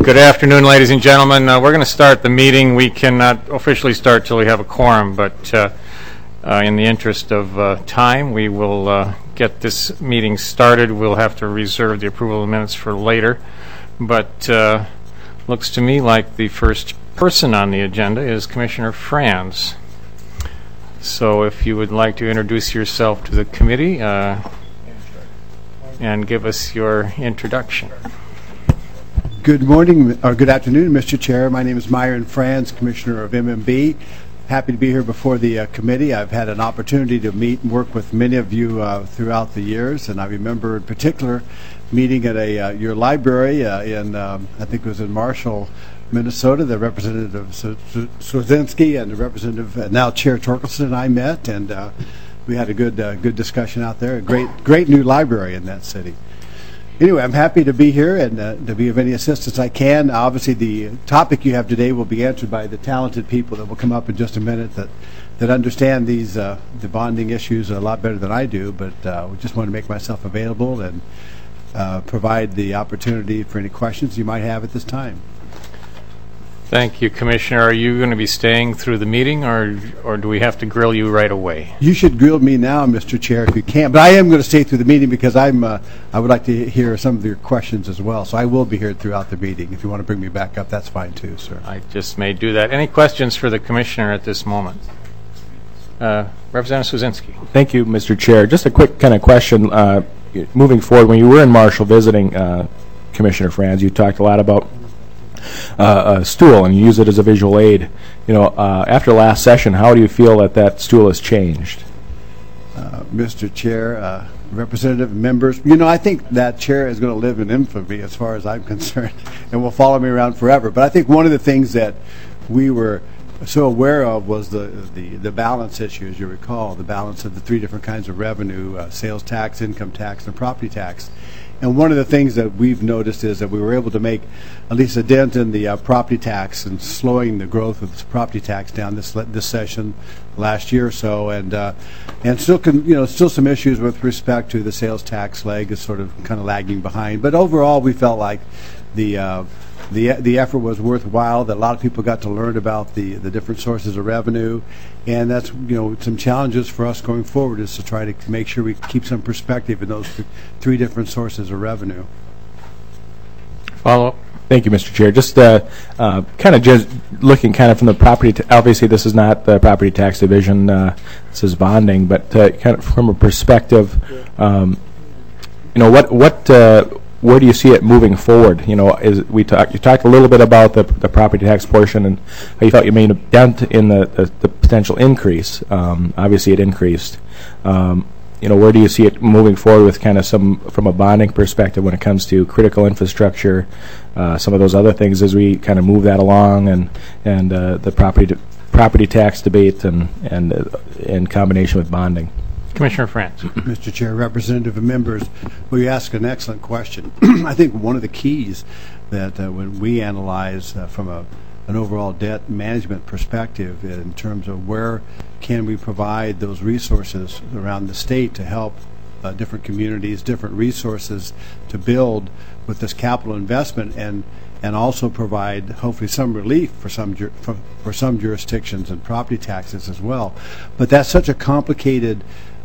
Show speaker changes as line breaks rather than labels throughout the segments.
Good afternoon, ladies and gentlemen. We're going to start the meeting. We cannot officially start till we have a quorum, but in the interest of time, we will get this meeting started. We'll have to reserve the approval of the minutes for later, but looks to me like the first person on the agenda is Commissioner Franz. So if you would like to introduce yourself to the committee and give us your introduction.
Good morning, or good afternoon, Mr. Chair. My name is Myron Franz, Commissioner of MMB. Happy to be here before the committee. I've had an opportunity to meet and work with many of you throughout the years, and I remember in particular meeting at your library in, I think it was in Marshall, Minnesota. The Representative Swazinski and the Representative, now Chair Torkelson, and I met, and we had a good discussion out there. A great new library in that city. Anyway, I'm happy to be here and to be of any assistance I can. Obviously, the topic you have today will be answered by the talented people that will come up in just a minute that understand these the bonding issues a lot better than I do. But we just want to make myself available and provide the opportunity for any questions you might have at this time.
Thank you, Commissioner. Are you going to be staying through the meeting, or do we have to grill you right away?
You should grill me now, Mr. Chair, if you can. But I am going to stay through the meeting because I would like to hear some of your questions as well. So I will be here throughout the meeting. If you want to bring me back up, that's fine too, sir.
I just may do that. Any questions for the Commissioner at this moment? Representative Swazinski.
Thank you, Mr. Chair. Just a quick kind of question. Moving forward, when you were in Marshall visiting Commissioner Franz, you talked a lot about a stool and you use it as a visual aid. You know, after last session, how do you feel that stool has changed?
Mr. Chair, representative members, you know, I think that chair is going to live in infamy as far as I'm concerned and will follow me around forever. But I think one of the things that we were so aware of was the balance issue, as you recall, the balance of the three different kinds of revenue, sales tax, income tax, and property tax. And one of the things that we've noticed is that we were able to make at least a dent in the property tax and slowing the growth of the property tax down this session last year or so, and still some issues with respect to the sales tax leg is sort of kind of lagging behind. But overall, we felt like the effort was worthwhile, that a lot of people got to learn about the different sources of revenue, and that's, you know, some challenges for us going forward is to try to make sure we keep some perspective in those three different sources of revenue.
Follow up.
Thank you, Mr. Chair. Just kind of just looking kind of from the property, obviously this is not the property tax division, this is bonding, but kind of from a perspective, you know, where do you see it moving forward? You know, you talked a little bit about the property tax portion and how you thought you made a dent in the potential increase. Obviously, it increased. You know, where do you see it moving forward with kind of from a bonding perspective when it comes to critical infrastructure, some of those other things as we kind of move that along, and the property tax debate and in combination with bonding?
Commissioner Franz.
Mr. Chair, representative and members, well, you ask an excellent question. I think one of the keys that when we analyze from an overall debt management perspective in terms of where can we provide those resources around the state to help different communities, different resources to build with this capital investment, and also provide hopefully some relief for some jurisdictions and property taxes as well. But that's such a complicated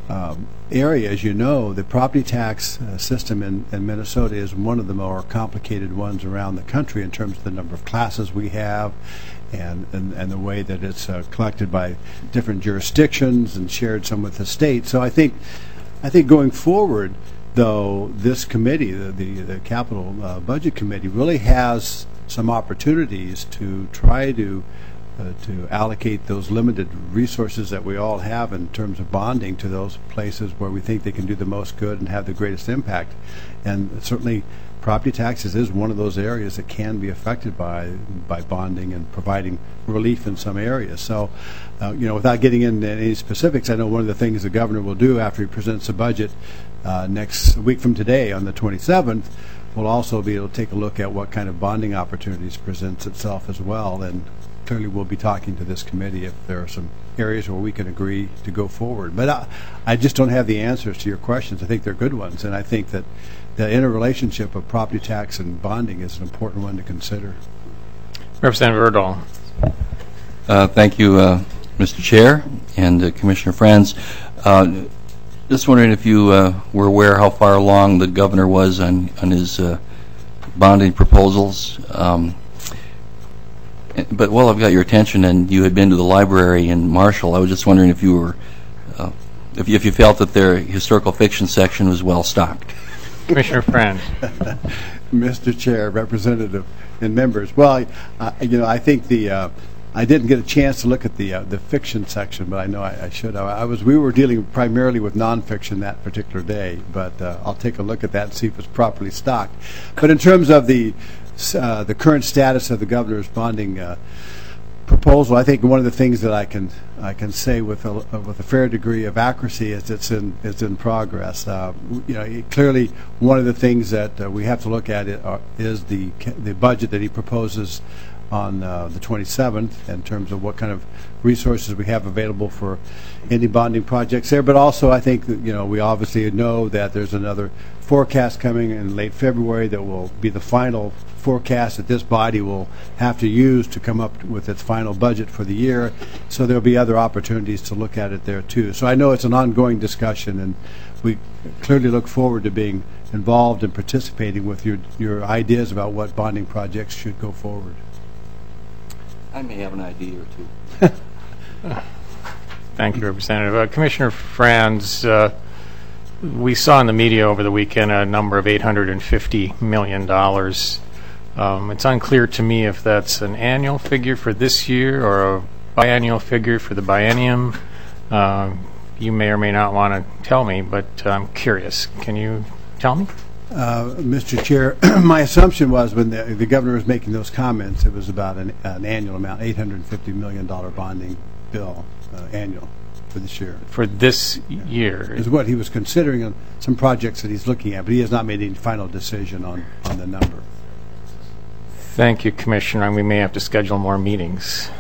area, as you know. The property tax system in Minnesota is one of the more complicated ones around the country in terms of the number of classes we have and the way that it's collected by different jurisdictions and shared some with the state. So I think going forward, though, this committee, the Capital Budget Committee, really has some opportunities to try to allocate those limited resources that we all have in terms of bonding to those places where we think they can do the most good and have the greatest impact. And certainly property taxes is one of those areas that can be affected by bonding and providing relief in some areas. So, you know, without getting into any specifics, I know one of the things the governor will do after he presents the budget next week from today on the 27th, we'll also be able to take a look at what kind of bonding opportunities presents itself as well. And clearly we'll be talking to this committee if there are some areas where we can agree to go forward. But I just don't have the answers to your questions. I think they're good ones, and I think that the interrelationship of property tax and bonding is an important one to consider.
Representative Erdahl.
Thank you, Mr. Chair and Commissioner Friends. Just wondering if you were aware how far along the governor was on his bonding proposals. But while I've got your attention, and you had been to the library in Marshall, I was just wondering if you were, if you felt that their historical fiction section was well stocked.
Commissioner Friend.
Mr. Chair, Representative, and members. Well, I think I didn't get a chance to look at the fiction section, but I know I should. We were dealing primarily with nonfiction that particular day, but I'll take a look at that and see if it's properly stocked. But in terms of the current status of the governor's bonding proposal, I think one of the things that I can say with a fair degree of accuracy is it's in progress. Clearly, one of the things that we have to look at is the budget that he proposes on the 27th in terms of what kind of resources we have available for any bonding projects there. But also, I think that, we obviously know that there's another forecast coming in late February that will be the final forecast that this body will have to use to come up with its final budget for the year. So there'll be other opportunities to look at it there too. So I know it's an ongoing discussion, and we clearly look forward to being involved and participating with your ideas about what bonding projects should go forward.
I may have an idea or two.
Thank you, Representative. Commissioner Franz, we saw in the media over the weekend a number of $850 million. It's unclear to me if that's an annual figure for this year or a biannual figure for the biennium. You may or may not want to tell me, but I'm curious. Can you tell me?
Mr. Chair, my assumption was when the governor was making those comments, it was about an annual amount, $850 million bonding bill annual for this year.
For this year.
Is what he was considering on some projects that he's looking at, but he has not made any final decision on the number.
Thank you, Commissioner, and we may have to schedule more meetings.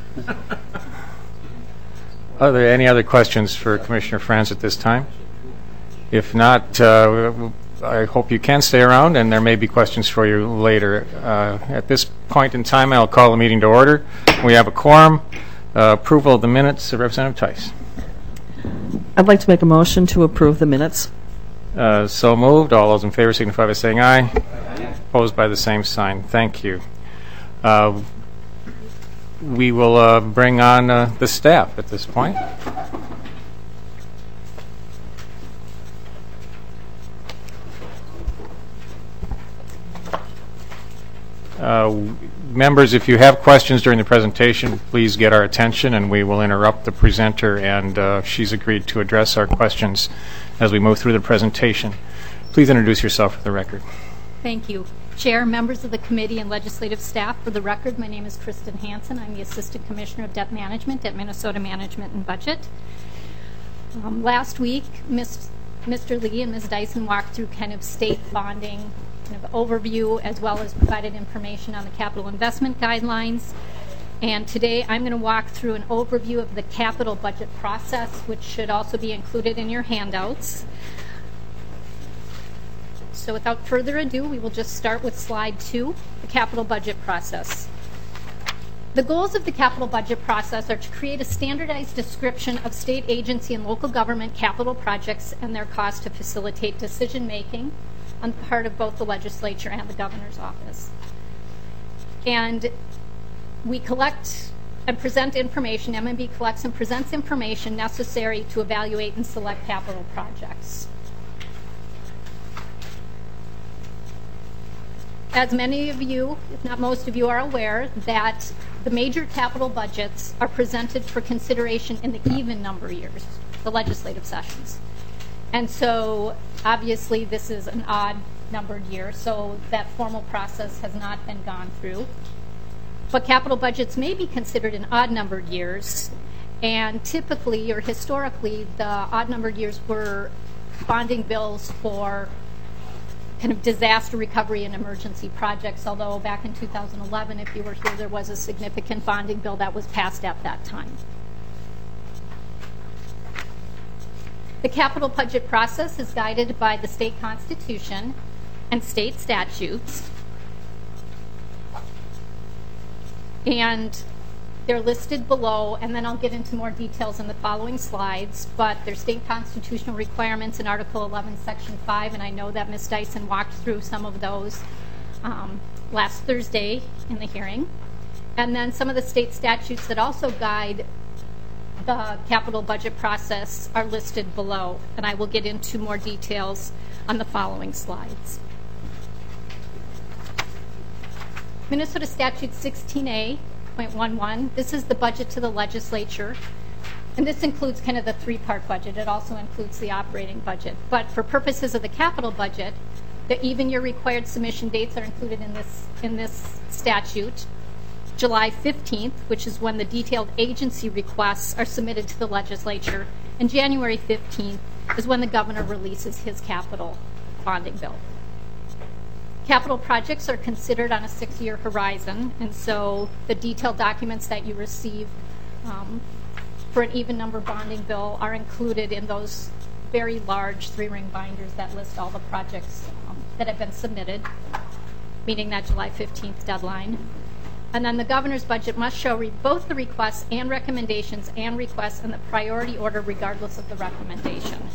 Are there any other questions for Commissioner Franz at this time? If not, I hope you can stay around, and there may be questions for you later. At this point in time, I'll call the meeting to order. We have a quorum. Approval of the minutes. Representative Tice.
I'd like to make a motion to approve the minutes.
So moved. All those in favor signify by saying aye. Aye. Opposed by the same sign. Thank you. We will bring on the staff at this point. Members, if you have questions during the presentation, please get our attention, and we will interrupt the presenter, and she's agreed to address our questions as we move through the presentation. Please introduce yourself for the record.
Thank you. Chair, members of the committee, and legislative staff, for the record, my name is Kristen Hansen. I'm the Assistant Commissioner of Debt Management at Minnesota Management and Budget. Last week, Mr. Lee and Ms. Dyson walked through kind of state bonding kind of overview, as well as provided information on the capital investment guidelines. And today I'm going to walk through an overview of the capital budget process, which should also be included in your handouts. So without further ado, we will just start with slide 2, the capital budget process. The goals of the capital budget process are to create a standardized description of state agency and local government capital projects and their cost to facilitate decision making on the part of both the legislature and the governor's office. And we collect and present information, MMB collects and presents information necessary to evaluate and select capital projects. As many of you, if not most of you, are aware that the major capital budgets are presented for consideration in the even number years, the legislative sessions. And so obviously this is an odd numbered year, so that formal process has not been gone through. But capital budgets may be considered in odd numbered years, and typically or historically the odd numbered years were bonding bills for kind of disaster recovery and emergency projects, although back in 2011, if you were here, there was a significant bonding bill that was passed at that time. The capital budget process is guided by the state constitution, and state statutes. And they're listed below, and then I'll get into more details in the following slides, but there's state constitutional requirements in Article 11, Section 5, and I know that Ms. Dyson walked through some of those last Thursday in the hearing. And then some of the state statutes that also guide the capital budget process are listed below, and I will get into more details on the following slides. Minnesota Statute 16A.11, this is the budget to the legislature, and this includes kind of the three-part budget. It also includes the operating budget. But for purposes of the capital budget, the even year required submission dates are included in this statute. July 15th, which is when the detailed agency requests are submitted to the legislature, and January 15th is when the governor releases his capital bonding bill. Capital projects are considered on a 6-year horizon, and so the detailed documents that you receive for an even number bonding bill are included in those very large 3-ring binders that list all the projects that have been submitted, meeting that July 15th deadline. And then the governor's budget must show both the requests and recommendations and requests in the priority order regardless of the recommendation.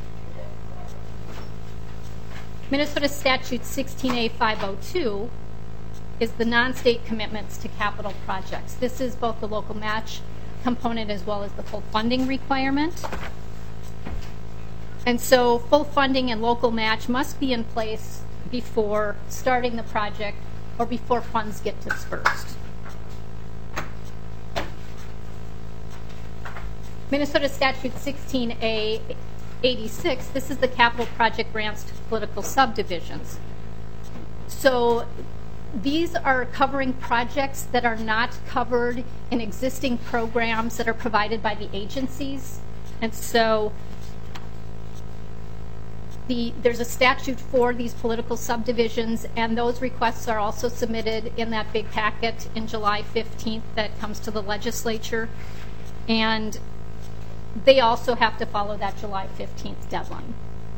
Minnesota Statute 16A.502 is the non-state commitments to capital projects. This is both the local match component as well as the full funding requirement. And so full funding and local match must be in place before starting the project or before funds get dispersed. Minnesota Statute 16A.86, this is the capital project grants to political subdivisions. So these are covering projects that are not covered in existing programs that are provided by the agencies. And so there's a statute for these political subdivisions, and those requests are also submitted in that big packet in July 15th that comes to the legislature. And they also have to follow that July 15th deadline.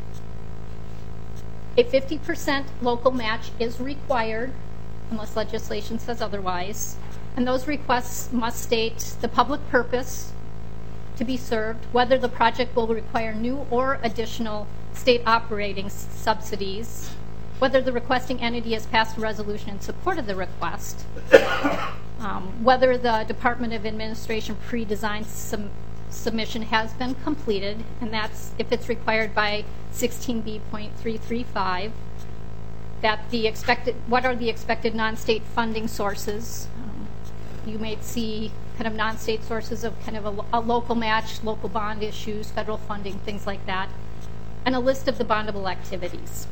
A 50% local match is required unless legislation says otherwise, and those requests must state the public purpose to be served, whether the project will require new or additional state operating subsidies, whether the requesting entity has passed a resolution in support of the request, whether the Department of Administration pre-designed submission has been completed, and that's if it's required by 16B.335, that what are the expected non-state funding sources. You may see kind of non-state sources of kind of a local match, local bond issues, federal funding, things like that, and a list of the bondable activities.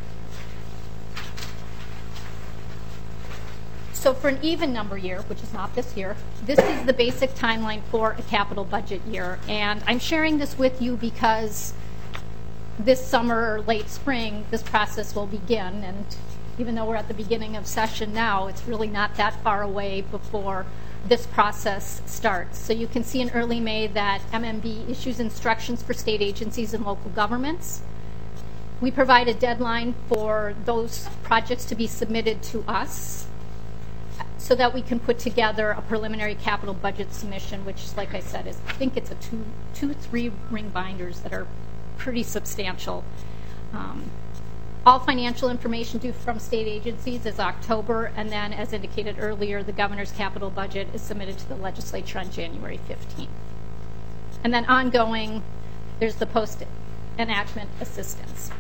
So for an even number year, which is not this year, this is the basic timeline for a capital budget year. And I'm sharing this with you because this summer or late spring, this process will begin. And even though we're at the beginning of session now, it's really not that far away before this process starts. So you can see in early May that MMB issues instructions for state agencies and local governments. We provide a deadline for those projects to be submitted to us so that we can put together a preliminary capital budget submission, which, like I said, I think it's a 3-ring binders that are pretty substantial. All financial information due from state agencies is October, and then, as indicated earlier, the governor's capital budget is submitted to the legislature on January 15th. And then ongoing, there's the post-enactment assistance.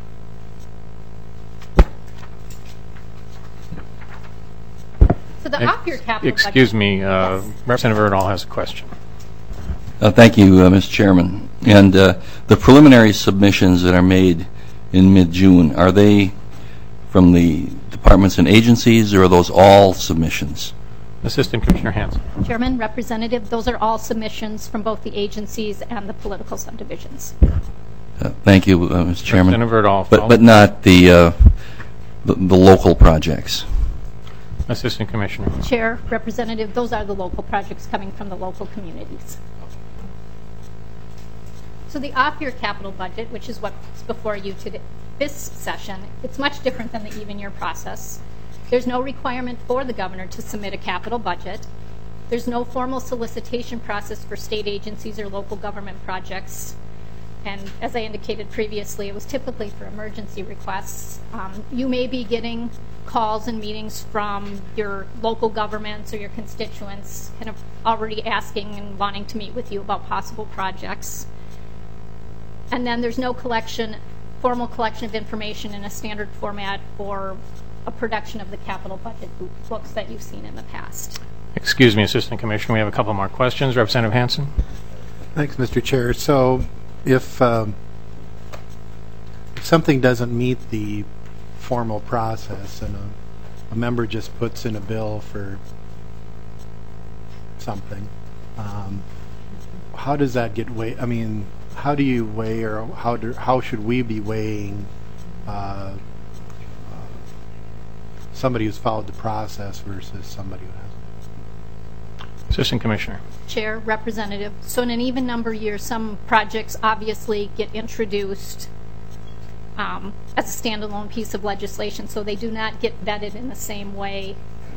So the off-year capital
Excuse
budget.
me,
Yes.
Representative Erdahl has a question.
Thank you, Mr. Chairman. And the preliminary submissions that are made in mid-June, are they from the departments and agencies, or are those all submissions?
Assistant Commissioner Hanson.
Chairman, Representative, those are all submissions from both the agencies and the political subdivisions.
Thank you, Mr. Chairman.
Representative Erdahl.
But not the local projects.
Assistant Commissioner.
Chair, Representative, those are the local projects coming from the local communities. So the off-year capital budget, which is what's before you today, this session, it's much different than the even year process. There's no requirement for the governor to submit a capital budget. There's no formal solicitation process for state agencies or local government projects. And as I indicated previously, it was typically for emergency requests. You may be getting calls and meetings from your local governments or your constituents kind of already asking and wanting to meet with you about possible projects. And then there's no formal collection of information in a standard format or a production of the capital budget books that you've seen in the past.
Excuse me, Assistant Commissioner, we have a couple more questions. Representative Hansen?
Thanks, Mr. Chair. So if something doesn't meet the formal process and a member just puts in a bill for something, how does that get weighed? I mean, how do you weigh, or how should we be weighing somebody who's followed the process versus somebody who hasn't?
Assistant Commissioner.
Chair, Representative. So in an even number year, some projects obviously get introduced as a standalone piece of legislation, so they do not get vetted in the same way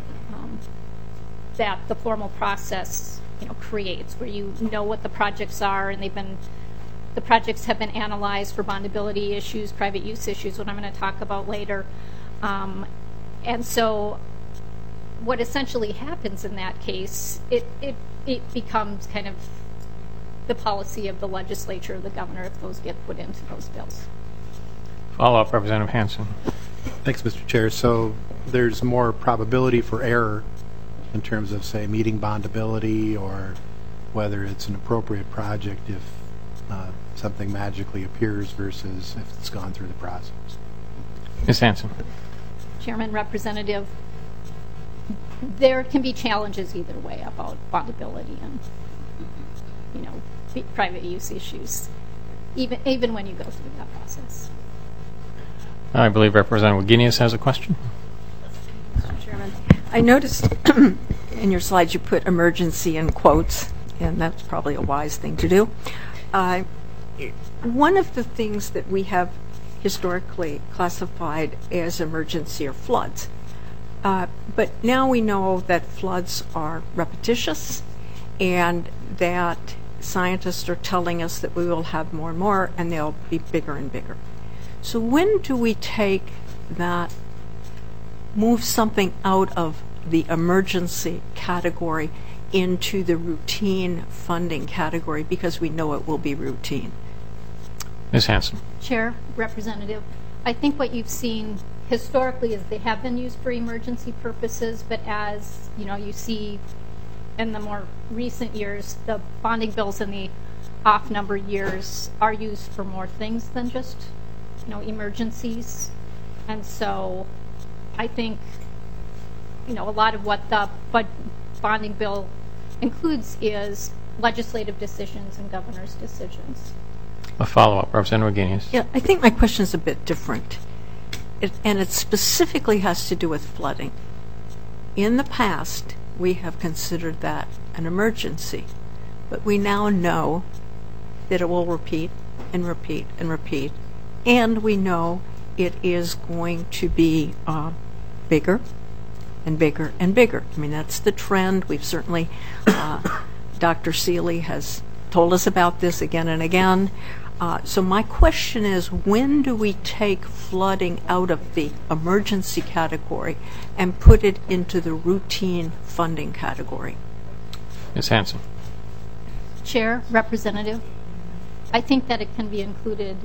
that the formal process creates, where you know what the projects are, and the projects have been analyzed for bondability issues, private use issues, what I'm going to talk about later. And so what essentially happens in that case, it becomes kind of the policy of the legislature or the governor if those get put into those bills.
Follow-up, Representative Hansen.
Thanks, Mr. Chair. So there's more probability for error in terms of, say, meeting bondability, or whether it's an appropriate project if something magically appears versus if it's gone through the process.
Ms. Hansen.
Chairman, Representative, there can be challenges either way about bondability and private use issues, even when you go through that process.
I believe Representative Wagenius has a question.
Mr. Chairman, I noticed in your slides you put emergency in quotes, and that's probably a wise thing to do. One of the things that we have historically classified as emergency are floods. But now we know that floods are repetitious, and that scientists are telling us that we will have more and more, and they'll be bigger and bigger. So when do we take that, move something out of the emergency category into the routine funding category, because we know it will be routine?
Ms. Hansen.
Chair, Representative, I think what you've seen historically is they have been used for emergency purposes, but as you see in the more recent years, the bonding bills in the off-number years are used for more things than just emergencies. And so I think a lot of what the bonding bill includes is legislative decisions and governor's decisions.
A follow-up, Representative Wagenius.
Yeah, I think my question is a bit different. And it specifically has to do with flooding. In the past, we have considered that an emergency, but we now know that it will repeat and repeat and repeat, and we know it is going to be bigger and bigger and bigger. I mean, that's the trend. We've certainly, Dr. Seeley has told us about this again and again. So my question is, when do we take flooding out of the emergency category and put it into the routine funding category?
Ms. Hansen.
Chair, Representative, I think that it can be included,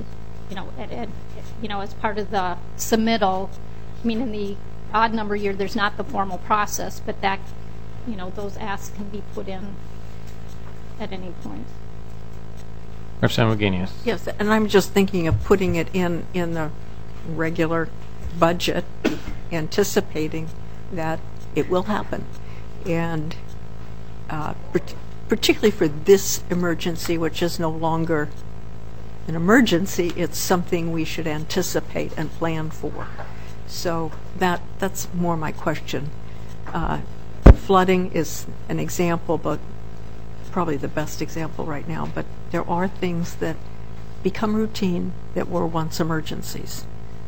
as part of the submittal. I mean, in the odd number year, there's not the formal process, but that, those asks can be put in at any point.
Representative Wagenius.
Yes, and I'm just thinking of putting it in the regular budget, anticipating that it will happen. And particularly for this emergency, which is no longer an emergency, it's something we should anticipate and plan for. So that's more my question. Flooding is an example, but probably the best example right now, but there are things that become routine that were once emergencies.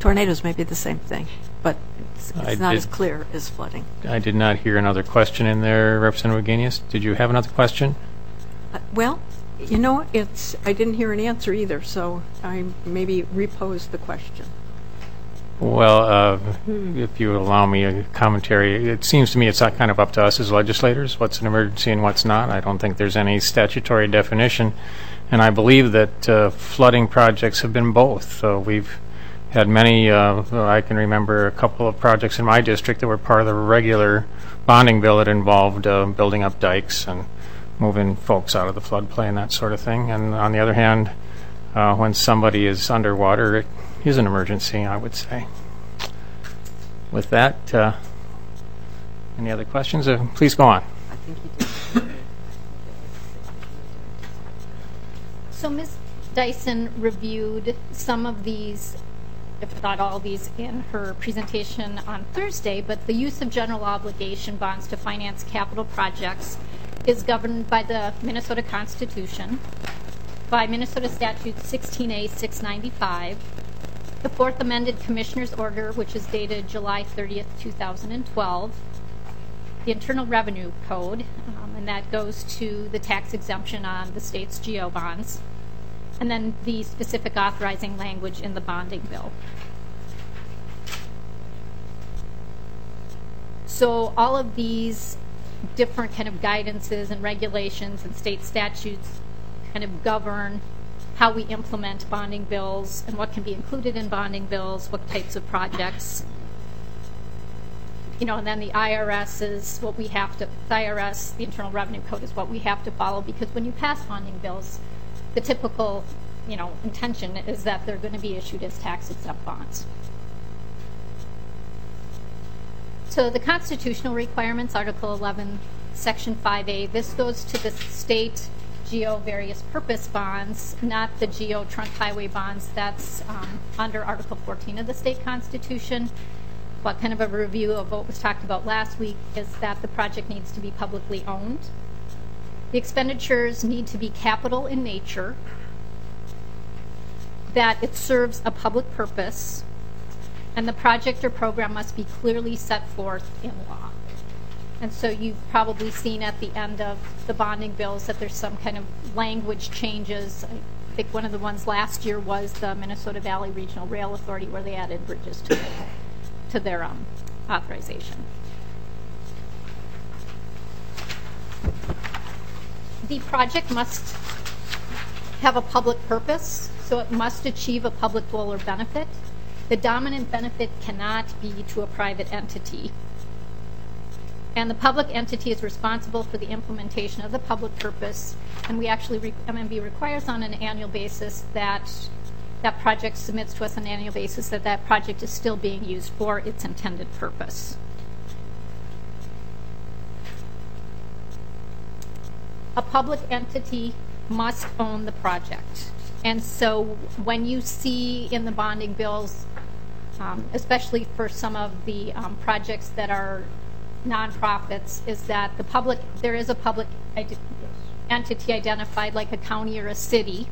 Tornadoes may be the same thing, but it's not as
did-
clear as flooding.
I did not hear another question in there, Representative Wagenius. Did you have another question?
Well, I didn't hear an answer either, so I maybe repose the question.
Well, if you would allow me a commentary, it seems to me it's kind of up to us as legislators, what's an emergency and what's not. I don't think there's any statutory definition, and I believe that flooding projects have been both. So we've had many, I can remember a couple of projects in my district that were part of the regular bonding bill that involved building up dikes and moving folks out of the floodplain, that sort of thing. And on the other hand, when somebody is underwater, it is an emergency, I would say. With that, any other questions? Please go on.
So Ms. Dyson reviewed some of these, if not all of these, in her presentation on Thursday, but the use of general obligation bonds to finance capital projects is governed by the Minnesota Constitution, by Minnesota Statute 16A 695, the Fourth Amended Commissioner's Order, which is dated July 30th, 2012, the Internal Revenue Code, and that goes to the tax exemption on the state's GO bonds, and then the specific authorizing language in the bonding bill. So all of these different kind of guidances and regulations and state statutes kind of govern how we implement bonding bills and what can be included in bonding bills, what types of projects. And then the IRS is what we have to, the IRS, the Internal Revenue Code is what we have to follow, because when you pass bonding bills, the typical, intention is that they're going to be issued as tax-exempt bonds. So the constitutional requirements, Article 11, Section 5A, this goes to the state GO various purpose bonds, not the GO trunk highway bonds. That's under Article 14 of the state constitution. But kind of a review of what was talked about last week is that the project needs to be publicly owned. The expenditures need to be capital in nature, that it serves a public purpose, and the project or program must be clearly set forth in law. And so you've probably seen at the end of the bonding bills that there's some kind of language changes. I think one of the ones last year was the Minnesota Valley Regional Rail Authority, where they added bridges to their authorization. The project must have a public purpose, so it must achieve a public goal or benefit. The dominant benefit cannot be to a private entity. And the public entity is responsible for the implementation of the public purpose, and we actually, MMB requires on an annual basis that project submits to us on an annual basis that project is still being used for its intended purpose. A public entity must own the project. And so when you see in the bonding bills, especially for some of the projects that are nonprofits, is that there is a public entity identified, like a county or a city.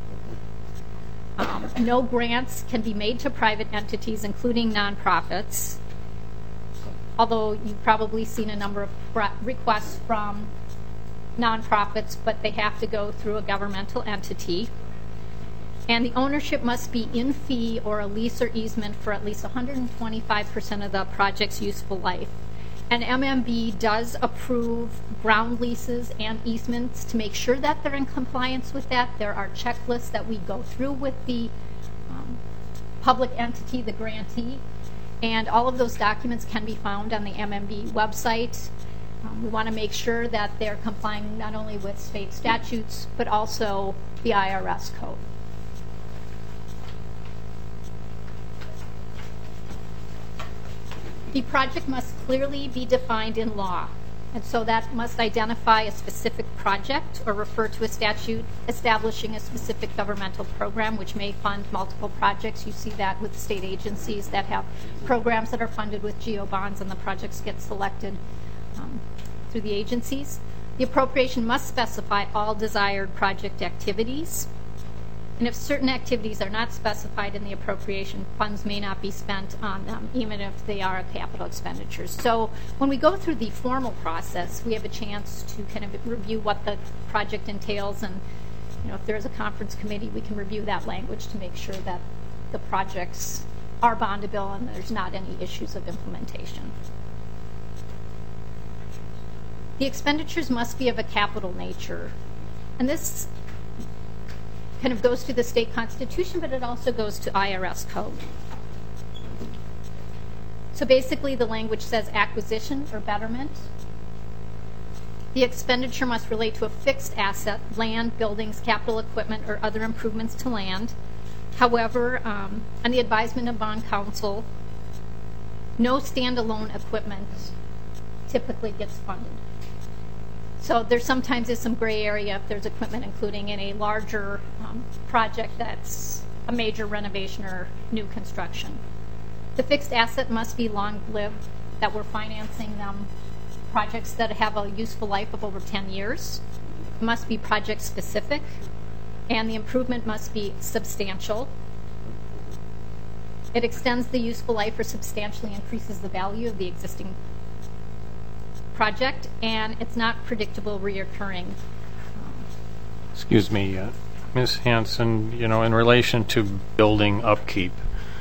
No grants can be made to private entities, including nonprofits, although you've probably seen a number of requests from nonprofits, but they have to go through a governmental entity. And the ownership must be in fee or a lease or easement for at least 125% of the project's useful life. And MMB does approve ground leases and easements to make sure that they're in compliance with that. There are checklists that we go through with the public entity, the grantee, and all of those documents can be found on the MMB website. We want to make sure that they're complying not only with state statutes, but also the IRS code. The project must clearly be defined in law, and so that must identify a specific project or refer to a statute establishing a specific governmental program which may fund multiple projects. You see that with state agencies that have programs that are funded with GO bonds, and the projects get selected through the agencies. The appropriation must specify all desired project activities. And if certain activities are not specified in the appropriation, funds may not be spent on them, even if they are capital expenditures. So when we go through the formal process, we have a chance to kind of review what the project entails, and if there is a conference committee, we can review that language to make sure that the projects are bondable and there's not any issues of implementation. The expenditures must be of a capital nature, and this kind of goes to the state constitution, but it also goes to IRS code. So basically the language says acquisition or betterment. The expenditure must relate to a fixed asset, land, buildings, capital equipment, or other improvements to land. However, on the advisement of bond counsel, no standalone equipment typically gets funded. So there sometimes is some gray area if there's equipment including in a larger project that's a major renovation or new construction. The fixed asset must be long-lived, that we're financing them projects that have a useful life of over 10 years. It must be project specific, and the improvement must be substantial. It extends the useful life or substantially increases the value of the existing project, and it's not predictable reoccurring.
Excuse me, Ms. Hanson, in relation to building upkeep,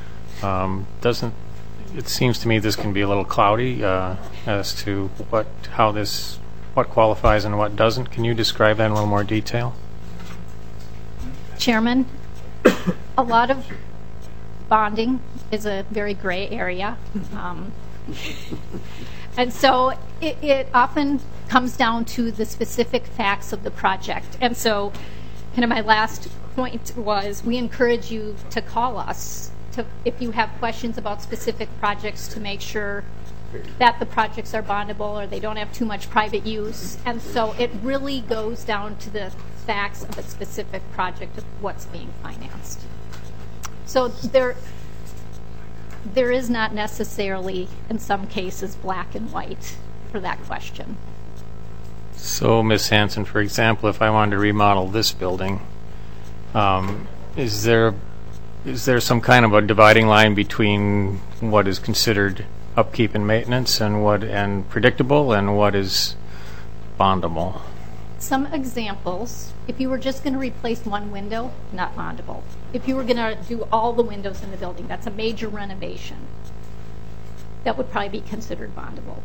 it seems to me this can be a little cloudy as to what qualifies and what doesn't. Can you describe that in a little more detail?
Chairman, a lot of bonding is a very gray area. And so it often comes down to the specific facts of the project. And so kind of my last point was we encourage you to call us if you have questions about specific projects to make sure that the projects are bondable or they don't have too much private use. And so it really goes down to the facts of a specific project of what's being financed. So there is not necessarily, in some cases, black and white for that question.
So, Ms. Hanson, for example, if I wanted to remodel this building, is there some kind of a dividing line between what is considered upkeep and maintenance and predictable and what is bondable?
Some examples, if you were just going to replace one window, not bondable. If you were going to do all the windows in the building, that's a major renovation. That would probably be considered bondable.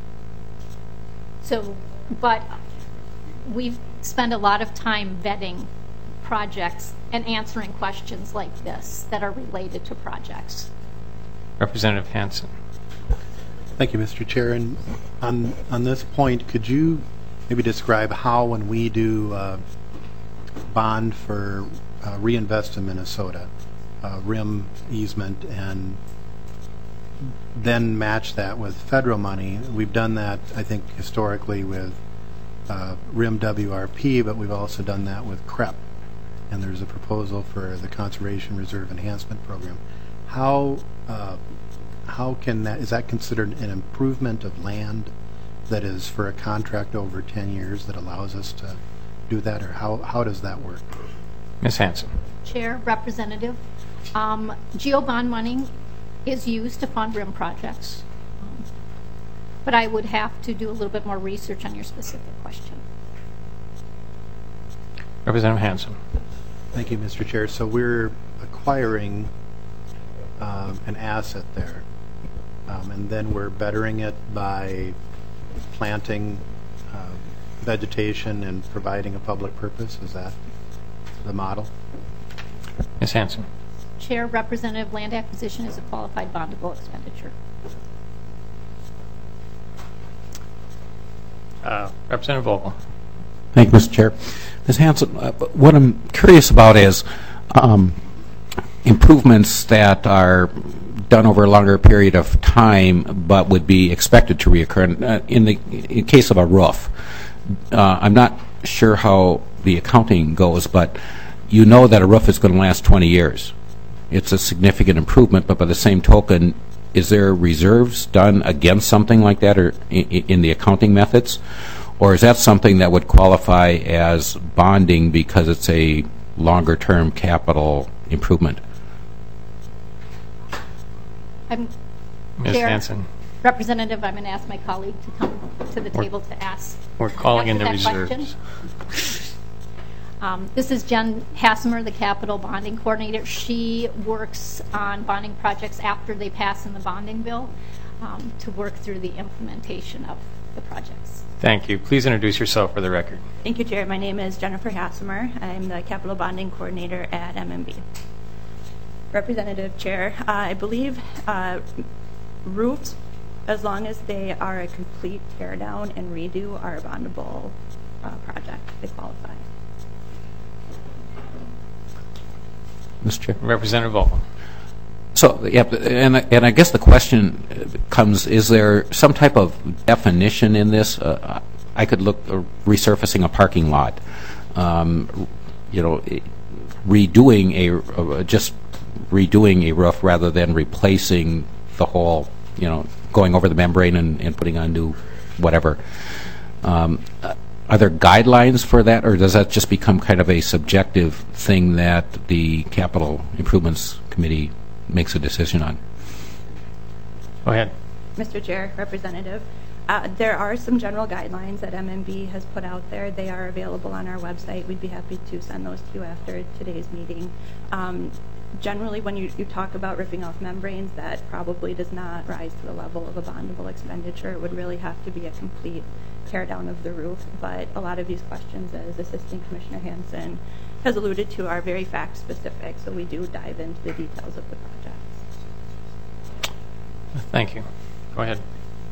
So, but we've spent a lot of time vetting projects and answering questions like this that are related to projects.
Representative Hanson.
Thank you, Mr. Chair. And on this point, could you maybe describe how, when we do bond for Reinvest in Minnesota, RIM easement, and then match that with federal money? We've done that, I think, historically with RIM WRP, but we've also done that with CREP. And there's a proposal for the Conservation Reserve Enhancement Program. How can that, is that considered an improvement of land that is for a contract over 10 years that allows us to do that, or how does that work?
Ms. Hanson.
Chair, Representative, GEO bond money is used to fund RIM projects, but I would have to do a little bit more research on your specific question.
Representative Hanson.
Thank you, Mr. Chair. So we're acquiring an asset there, and then we're bettering it by planting vegetation and providing a public purpose. Is that the model?
Ms. Hanson.
Chair, Representative, land acquisition is a qualified bondable expenditure.
Representative Vogel.
Thank you, Mr. Chair. Ms. Hanson, what I'm curious about is improvements that are done over a longer period of time but would be expected to reoccur. In the case of a roof, I'm not sure how the accounting goes, but you know that a roof is going to last 20 years. It's a significant improvement, but by the same token, is there reserves done against something like that, or in the accounting methods? Or is that something that would qualify as bonding because it's a longer-term capital improvement?
I'm
Ms.
Chair,
Hanson,
Representative, I'm going to ask my colleague to come to the table to ask.
we're calling in the
answer that
reserves.
question. This is Jen Hassemer, the capital bonding coordinator. She works on bonding projects after they pass in the bonding bill to work through the implementation of the projects.
Thank you. Please introduce yourself for the record.
Thank you, Chair. My name is Jennifer Hassemer. I'm the capital bonding coordinator at MMB. Representative Chair, I believe roofs, as long as they are a complete tear down and redo, are a bondable project. They qualify.
Mr. Chair.
Representative Volkel.
So, yeah, and I guess the question comes, is there some type of definition in this? I could look resurfacing a parking lot, just redoing a roof rather than replacing the whole, going over the membrane and putting on new whatever. Are there guidelines for that, or does that just become kind of a subjective thing that the Capital Improvements Committee makes a decision on?
Go ahead.
Mr. Chair, Representative, there are some general guidelines that MMB has put out there. They are available on our website. We'd be happy to send those to you after today's meeting. Generally, when you talk about ripping off membranes, that probably does not rise to the level of a bondable expenditure. It would really have to be a complete tear down of the roof. But a lot of these questions, as Assistant Commissioner Hanson has alluded to, are very fact specific, so we do dive into the details of the projects.
Thank you. Go ahead.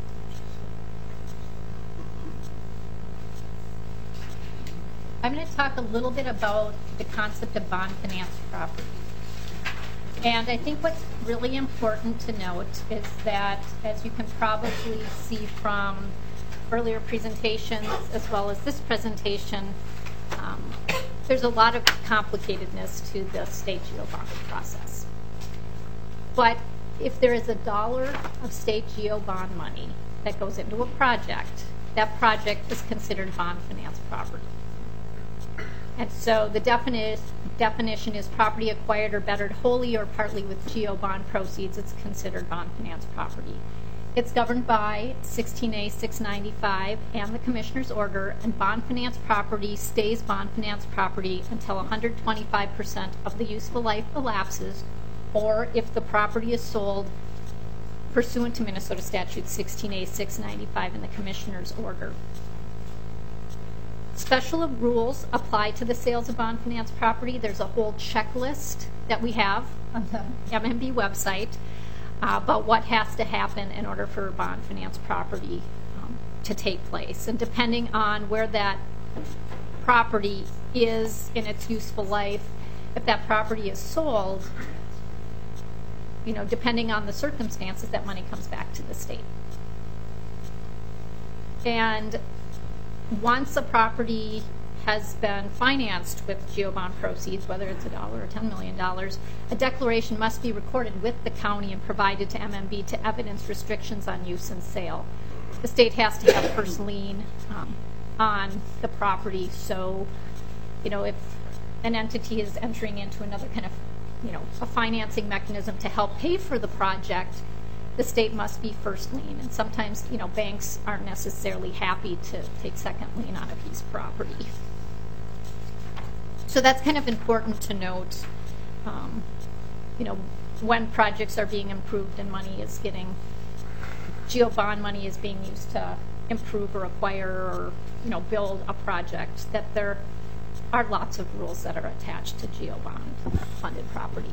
I'm going to talk a little bit about the concept of bond finance property. And I think what's really important to note is that, as you can probably see from earlier presentations as well as this presentation, there's a lot of complicatedness to the state GO bond process. But if there is $1 of state GO bond money that goes into a project, that project is considered bond finance property. And so the definition is property acquired or bettered wholly or partly with GO bond proceeds. It's considered bond finance property. It's governed by 16A 695 and the Commissioner's Order, and bond finance property stays bond finance property until 125% of the useful life elapses, or if the property is sold pursuant to Minnesota Statute 16A 695 and the Commissioner's Order. Special rules apply to the sales of bond finance property. There's a whole checklist that we have on the MMB website about what has to happen in order for bond finance property to take place. And depending on where that property is in its useful life, if that property is sold, depending on the circumstances, that money comes back to the state. And once a property has been financed with GO bond proceeds, whether it's $1 or $10 million, a declaration must be recorded with the county and provided to MMB to evidence restrictions on use and sale. The state has to have first lien on the property, so if an entity is entering into another kind of a financing mechanism to help pay for the project, the state must be first lien. And sometimes, banks aren't necessarily happy to take second lien on a piece of property. So that's kind of important to note, when projects are being improved and money is getting, GO bond money is being used to improve or acquire or, build a project, that there are lots of rules that are attached to GO bond funded property.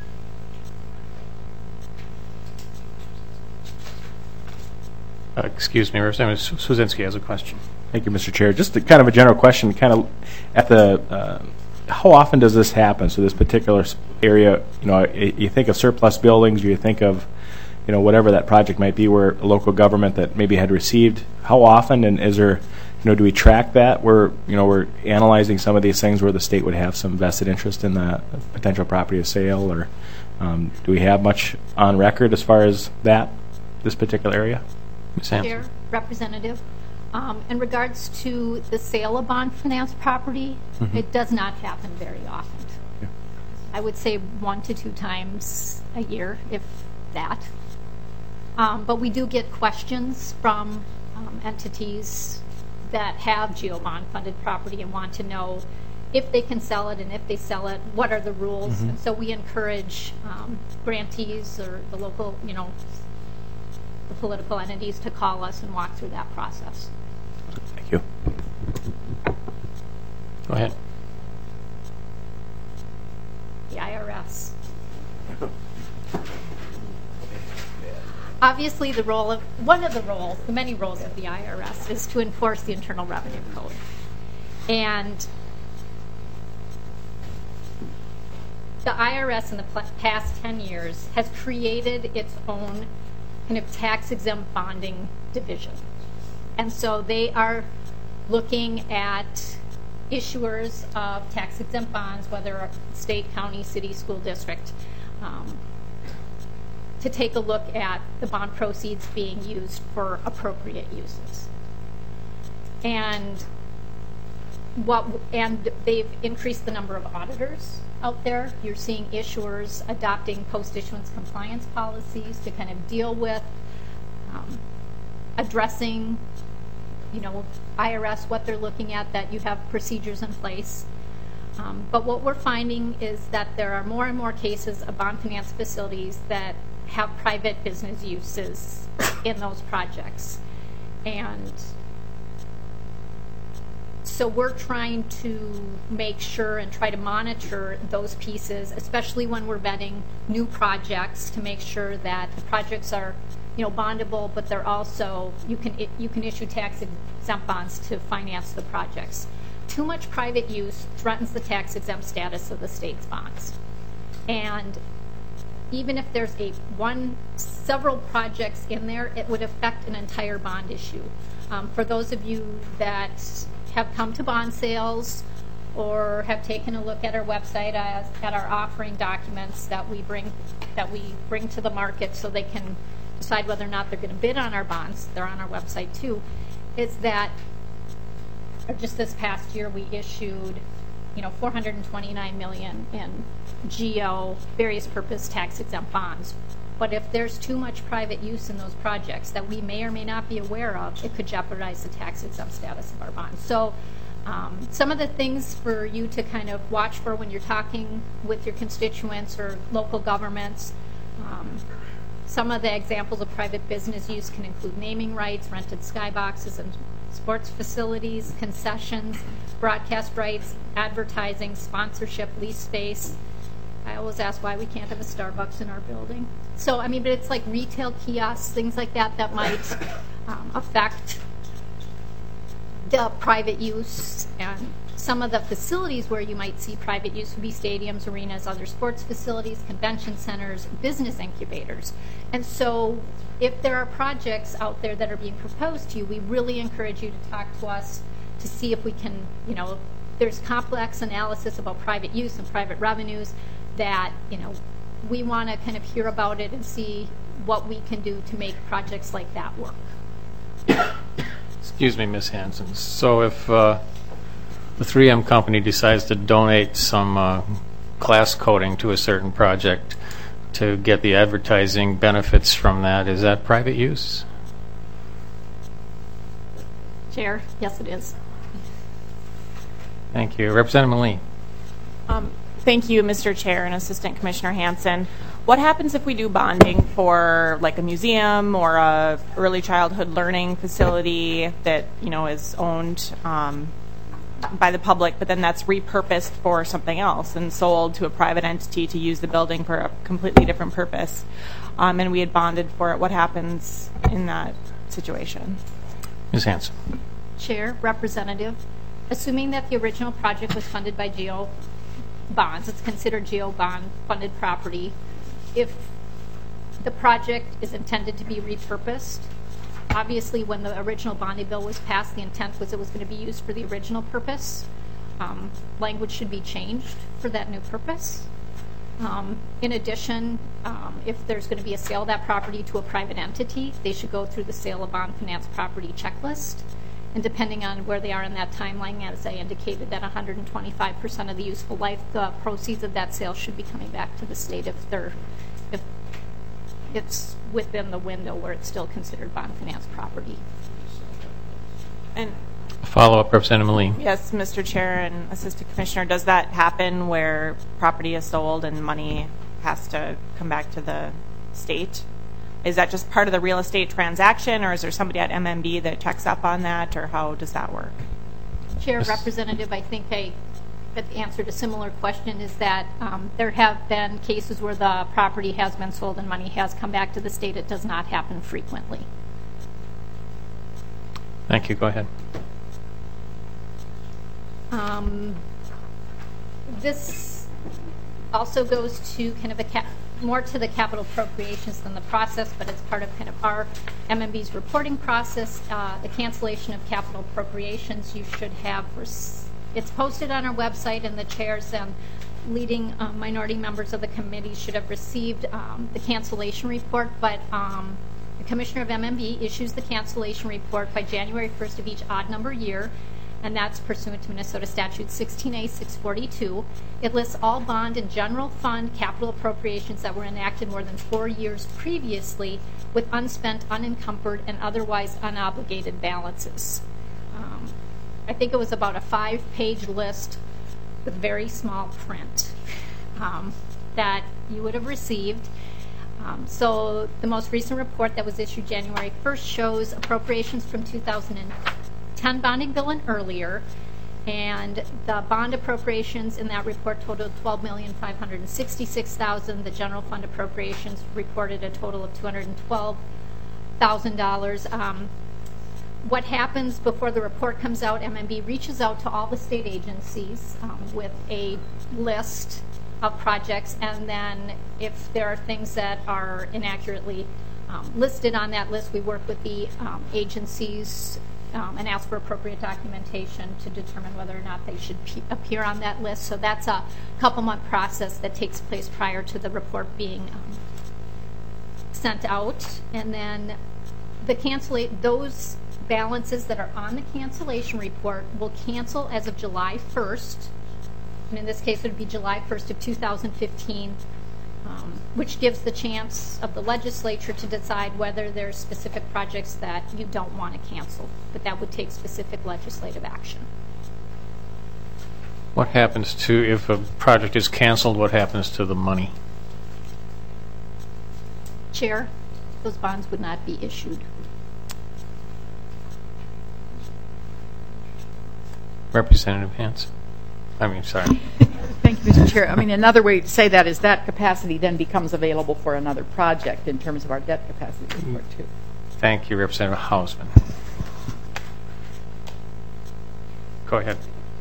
Excuse me, Representative Swedzinski has a question.
Thank you, Mr. Chair. Just kind of a general question, kind of at the, how often does this happen? So this particular area, you think of surplus buildings, you think of, whatever that project might be where a local government that maybe had received, how often, and is there, do we track that? We're analyzing some of these things where the state would have some vested interest in the potential property of sale, or do we have much on record as far as this particular area?
Ms. Hanson.
Chair, Representative, In regards to the sale of bond finance property, it does not happen very often. I would say 1 to 2 times a year, if that. But we do get questions from entities that have GO bond funded property and want to know if they can sell it, and if they sell it, what are the rules. And so we encourage grantees or the local, the political entities to call us and walk through that process.
Thank you.
Go ahead.
The IRS. Obviously, one of the many roles of the IRS is to enforce the Internal Revenue Code. And the IRS in the past 10 years has created its own kind of tax-exempt bonding division. And so they are looking at issuers of tax-exempt bonds, whether state, county, city, school district, to take a look at the bond proceeds being used for appropriate uses. And they've increased the number of auditors out there. You're seeing issuers adopting post-issuance compliance policies to kind of deal with addressing, IRS, what they're looking at, that you have procedures in place. But what we're finding is that there are more and more cases of bond finance facilities that have private business uses in those projects. And so we're trying to make sure and try to monitor those pieces, especially when we're vetting new projects, to make sure that the projects are, bondable, but they're also, you can issue tax-exempt bonds to finance the projects. Too much private use threatens the tax-exempt status of the state's bonds. And even if there's several projects in there, it would affect an entire bond issue. For those of you that have come to bond sales or have taken a look at our website at our offering documents that we bring to the market so they can decide whether or not they're going to bid on our bonds, they're on our website too, is that just this past year we issued $429 million in GO various purpose tax exempt bonds. But if there's too much private use in those projects that we may or may not be aware of, it could jeopardize the tax exempt status of our bonds. So some of the things for you to kind of watch for when you're talking with your constituents or local governments, some of the examples of private business use can include naming rights, rented skyboxes and sports facilities, concessions, broadcast rights, advertising, sponsorship, lease space. I always ask why we can't have a Starbucks in our building. So, but it's like retail kiosks, things like that might affect the private use. And some of the facilities where you might see private use would be stadiums, arenas, other sports facilities, convention centers, business incubators. And so if there are projects out there that are being proposed to you, we really encourage you to talk to us to see if we can, there's complex analysis about private use and private revenues that, we want to kind of hear about it and see what we can do to make projects like that work.
Excuse me, Ms. Hanson. So if the 3M company decides to donate some glass coating to a certain project to get the advertising benefits from that, is that private use?
Chair, yes it is.
Thank you. Representative Moline.
Thank you, Mr. Chair and Assistant Commissioner Hanson. What happens if we do bonding for like a museum or a early childhood learning facility that is owned by the public, but then that's repurposed for something else and sold to a private entity to use the building for a completely different purpose, and we had bonded for it? What happens in that situation?
Ms. Hanson.
Chair, Representative, assuming that the original project was funded by GO bonds, it's considered GO bond funded property. If the project is intended to be repurposed, obviously when the original bonding bill was passed, the intent was it was going to be used for the original purpose. Language should be changed for that new purpose. In addition, if there's going to be a sale of that property to a private entity, they should go through the sale of bond finance property checklist. And depending on where they are in that timeline, as I indicated, that 125% of the useful life, the proceeds of that sale should be coming back to the state if it's within the window where it's still considered bond finance property.
And
Follow-up, Representative Moline.
yes, Mr. Chair and Assistant Commissioner, does that happen where property is sold and money has to come back to the state? Is that just part of the real estate transaction, or is there somebody at MMB that checks up on that, or how does that work?
Chair,
Yes.
Representative, I think the answer to a similar question is that there have been cases where the property has been sold and money has come back to the state. It does not happen frequently.
Thank you. Go ahead.
This also goes to kind of more to the capital appropriations than the process, but it's part of kind of our MMB's reporting process. The cancellation of capital appropriations you should have, it's posted on our website, and the chairs and leading minority members of the committee should have received the cancellation report, but the Commissioner of MMB issues the cancellation report by January 1st of each odd number year, and that's pursuant to Minnesota Statute 16A 642. It lists all bond and general fund capital appropriations that were enacted more than 4 years previously with unspent, unencumbered, and otherwise unobligated balances. I think it was about a 5-page list with very small print that you would have received. So the most recent report that was issued January 1st shows appropriations from 2010 bonding bill and earlier, and the bond appropriations in that report totaled $12,566,000. The general fund appropriations reported a total of $212,000. What happens before the report comes out, MMB reaches out to all the state agencies with a list of projects, and then if there are things that are inaccurately listed on that list, we work with the agencies and ask for appropriate documentation to determine whether or not they should appear on that list. So that's a couple-month process that takes place prior to the report being sent out. And then those balances that are on the cancellation report will cancel as of July 1st. And in this case, it would be July 1st of 2015, which gives the chance of the legislature to decide whether there's specific projects that you don't want to cancel, but that would take specific legislative action.
What happens to, if a project is canceled, what happens to the money?
Chair, those bonds would not be issued.
Representative Hans. Sorry.
Thank you, Mr. Chair. Another way to say that is that capacity then becomes available for another project in terms of our debt capacity report, too.
Thank you, Representative Hausman. Go ahead.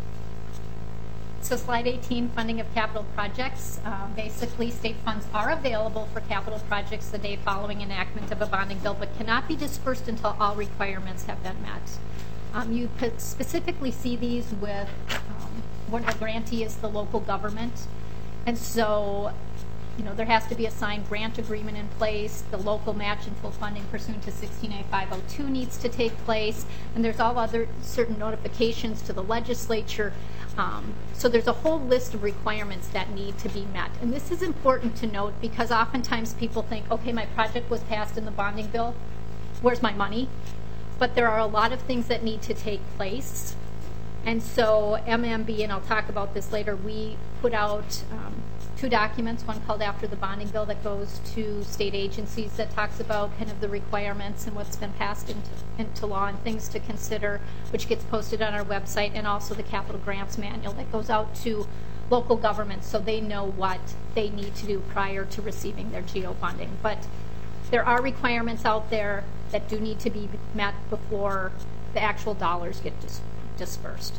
So slide 18, funding of capital projects. Basically, state funds are available for capital projects the day following enactment of a bonding bill, but cannot be dispersed until all requirements have been met. You could specifically see these with when a grantee is the local government. And so, there has to be a signed grant agreement in place. The local match and full funding pursuant to 16A 502 needs to take place. And there's all other certain notifications to the legislature. So there's a whole list of requirements that need to be met. And this is important to note because oftentimes people think, okay, my project was passed in the bonding bill. Where's my money? But there are a lot of things that need to take place. And so MMB, and I'll talk about this later, we put out 2 documents, one called After the Bonding Bill that goes to state agencies that talks about kind of the requirements and what's been passed into law and things to consider, which gets posted on our website, and also the Capital Grants Manual that goes out to local governments so they know what they need to do prior to receiving their GO funding. But there are requirements out there that do need to be met before the actual dollars get dispersed.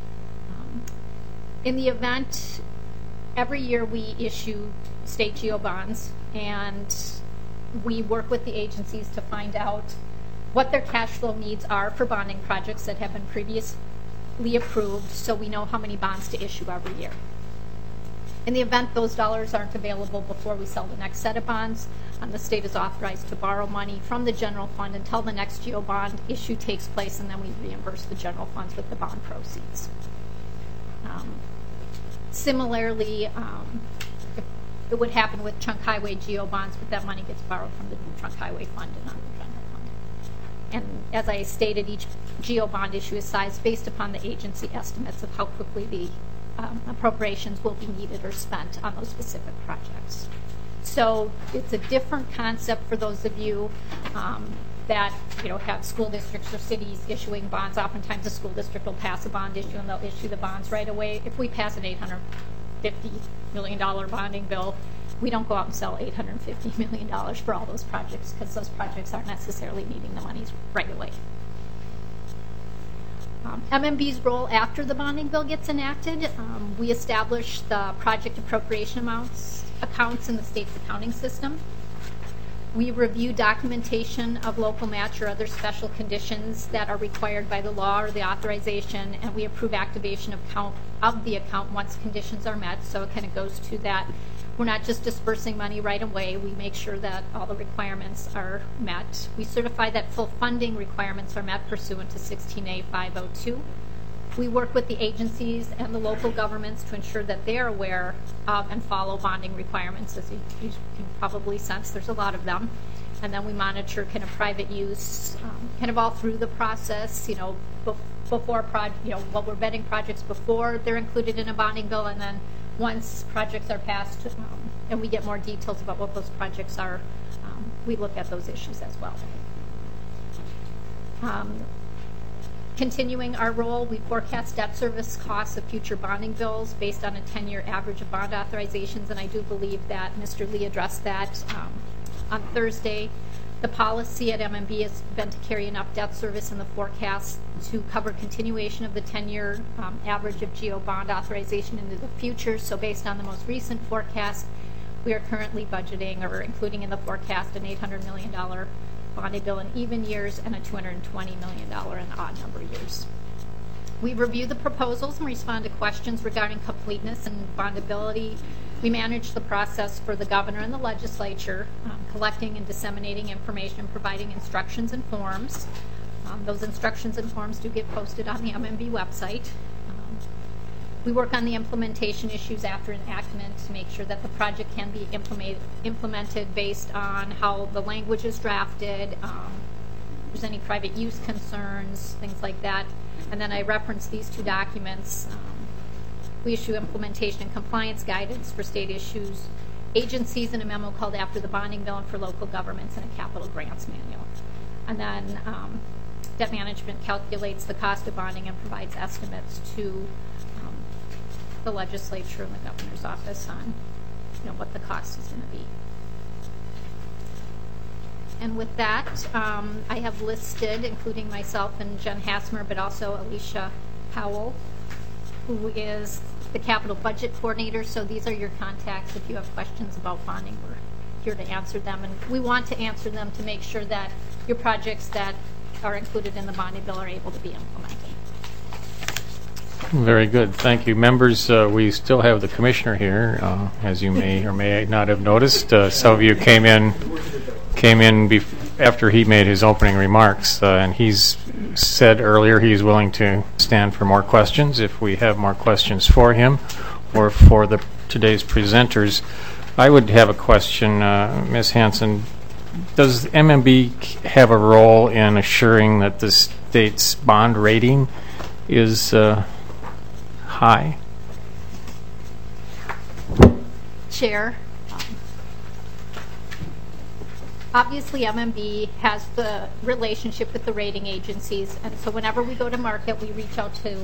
In the event, every year we issue state GO bonds, and we work with the agencies to find out what their cash flow needs are for bonding projects that have been previously approved, so we know how many bonds to issue every year. In the event those dollars aren't available before we sell the next set of bonds, the state is authorized to borrow money from the general fund until the next GO bond issue takes place, and then we reimburse the general funds with the bond proceeds. Similarly, it would happen with Trunk Highway GO bonds, but that money gets borrowed from the Trunk Highway Fund and not the general fund. And as I stated, each GO bond issue is sized based upon the agency estimates of how quickly the appropriations will be needed or spent on those specific projects. So it's a different concept for those of you that have school districts or cities issuing bonds. Oftentimes the school district will pass a bond issue and they'll issue the bonds right away. If we pass an $850 million bonding bill, we don't go out and sell $850 million for all those projects because those projects aren't necessarily needing the monies right away. MMB's role after the bonding bill gets enacted, we establish the project appropriation accounts in the state's accounting system. We review documentation of local match or other special conditions that are required by the law or the authorization, and we approve activation of the account once conditions are met. So it kind of goes to that. We're not just dispersing money right away. We make sure that all the requirements are met. We certify that full funding requirements are met pursuant to 16A 502. We work with the agencies and the local governments to ensure that they're aware of and follow bonding requirements. As you can probably sense, there's a lot of them. And then we monitor kind of private use, kind of all through the process, before while we're vetting projects before they're included in a bonding bill, and then once projects are passed and we get more details about what those projects are, we look at those issues as well. Continuing our role, we forecast debt service costs of future bonding bills based on a 10-year average of bond authorizations, and I do believe that Mr. Lee addressed that on Thursday. The policy at MMB has been to carry enough debt service in the forecast to cover continuation of the 10-year average of GO bond authorization into the future. So based on the most recent forecast, we are currently budgeting or including in the forecast an $800 million bonding bill in even years and a $220 million in odd number years. We review the proposals and respond to questions regarding completeness and bondability. We manage the process for the governor and the legislature, collecting and disseminating information, providing instructions and forms. Those instructions and forms do get posted on the MMB website. We work on the implementation issues after enactment to make sure that the project can be implemented based on how the language is drafted, if there's any private use concerns, things like that. And then I reference these two documents. We issue implementation and compliance guidance for state issues, agencies, in a memo called After the Bonding Bill, and for local governments, and a capital grants manual. And then debt management calculates the cost of bonding and provides estimates to the legislature and the governor's office on what the cost is going to be. And with that, I have listed, including myself and Jen Hassmer, but also Alicia Howell, who is the capital budget coordinator. So these are your contacts if you have questions about bonding. We're here to answer them, and we want to answer them to make sure that your projects that are included in the bonding bill are able to be implemented.
Very good. Thank you. Members, we still have the commissioner here, as you may or may not have noticed. Some of you came in after he made his opening remarks, and he's said earlier he's willing to stand for more questions if we have more questions for him or for today's presenters. I would have a question, Ms. Hanson. Does MMB have a role in assuring that the state's bond rating is high?
Chair, obviously MMB has the relationship with the rating agencies, and so whenever we go to market, we reach out to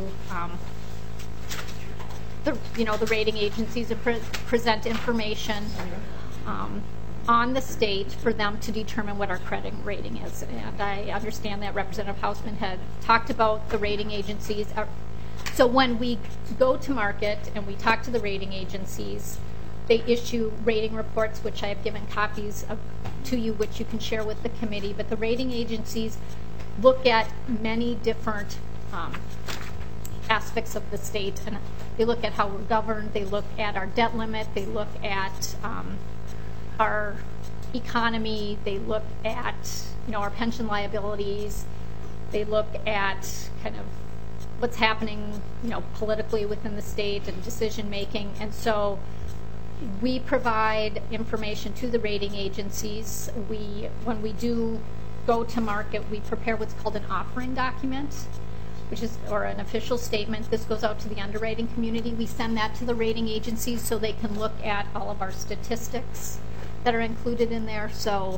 the rating agencies and present information on the state for them to determine what our credit rating is. And I understand that Representative Hausman had talked about the rating agencies. So when we go to market and we talk to the rating agencies, they issue rating reports, which I have given copies of to you, which you can share with the committee. But the rating agencies look at many different aspects of the state, and they look at how we're governed, they look at our debt limit, they look at our economy, they look at our pension liabilities, they look at kind of what's happening politically within the state and decision making. And so we provide information to the rating agencies. When we do go to market, we prepare what's called an offering document, or an official statement. This goes out to the underwriting community. We send that to the rating agencies so they can look at all of our statistics that are included in there. So,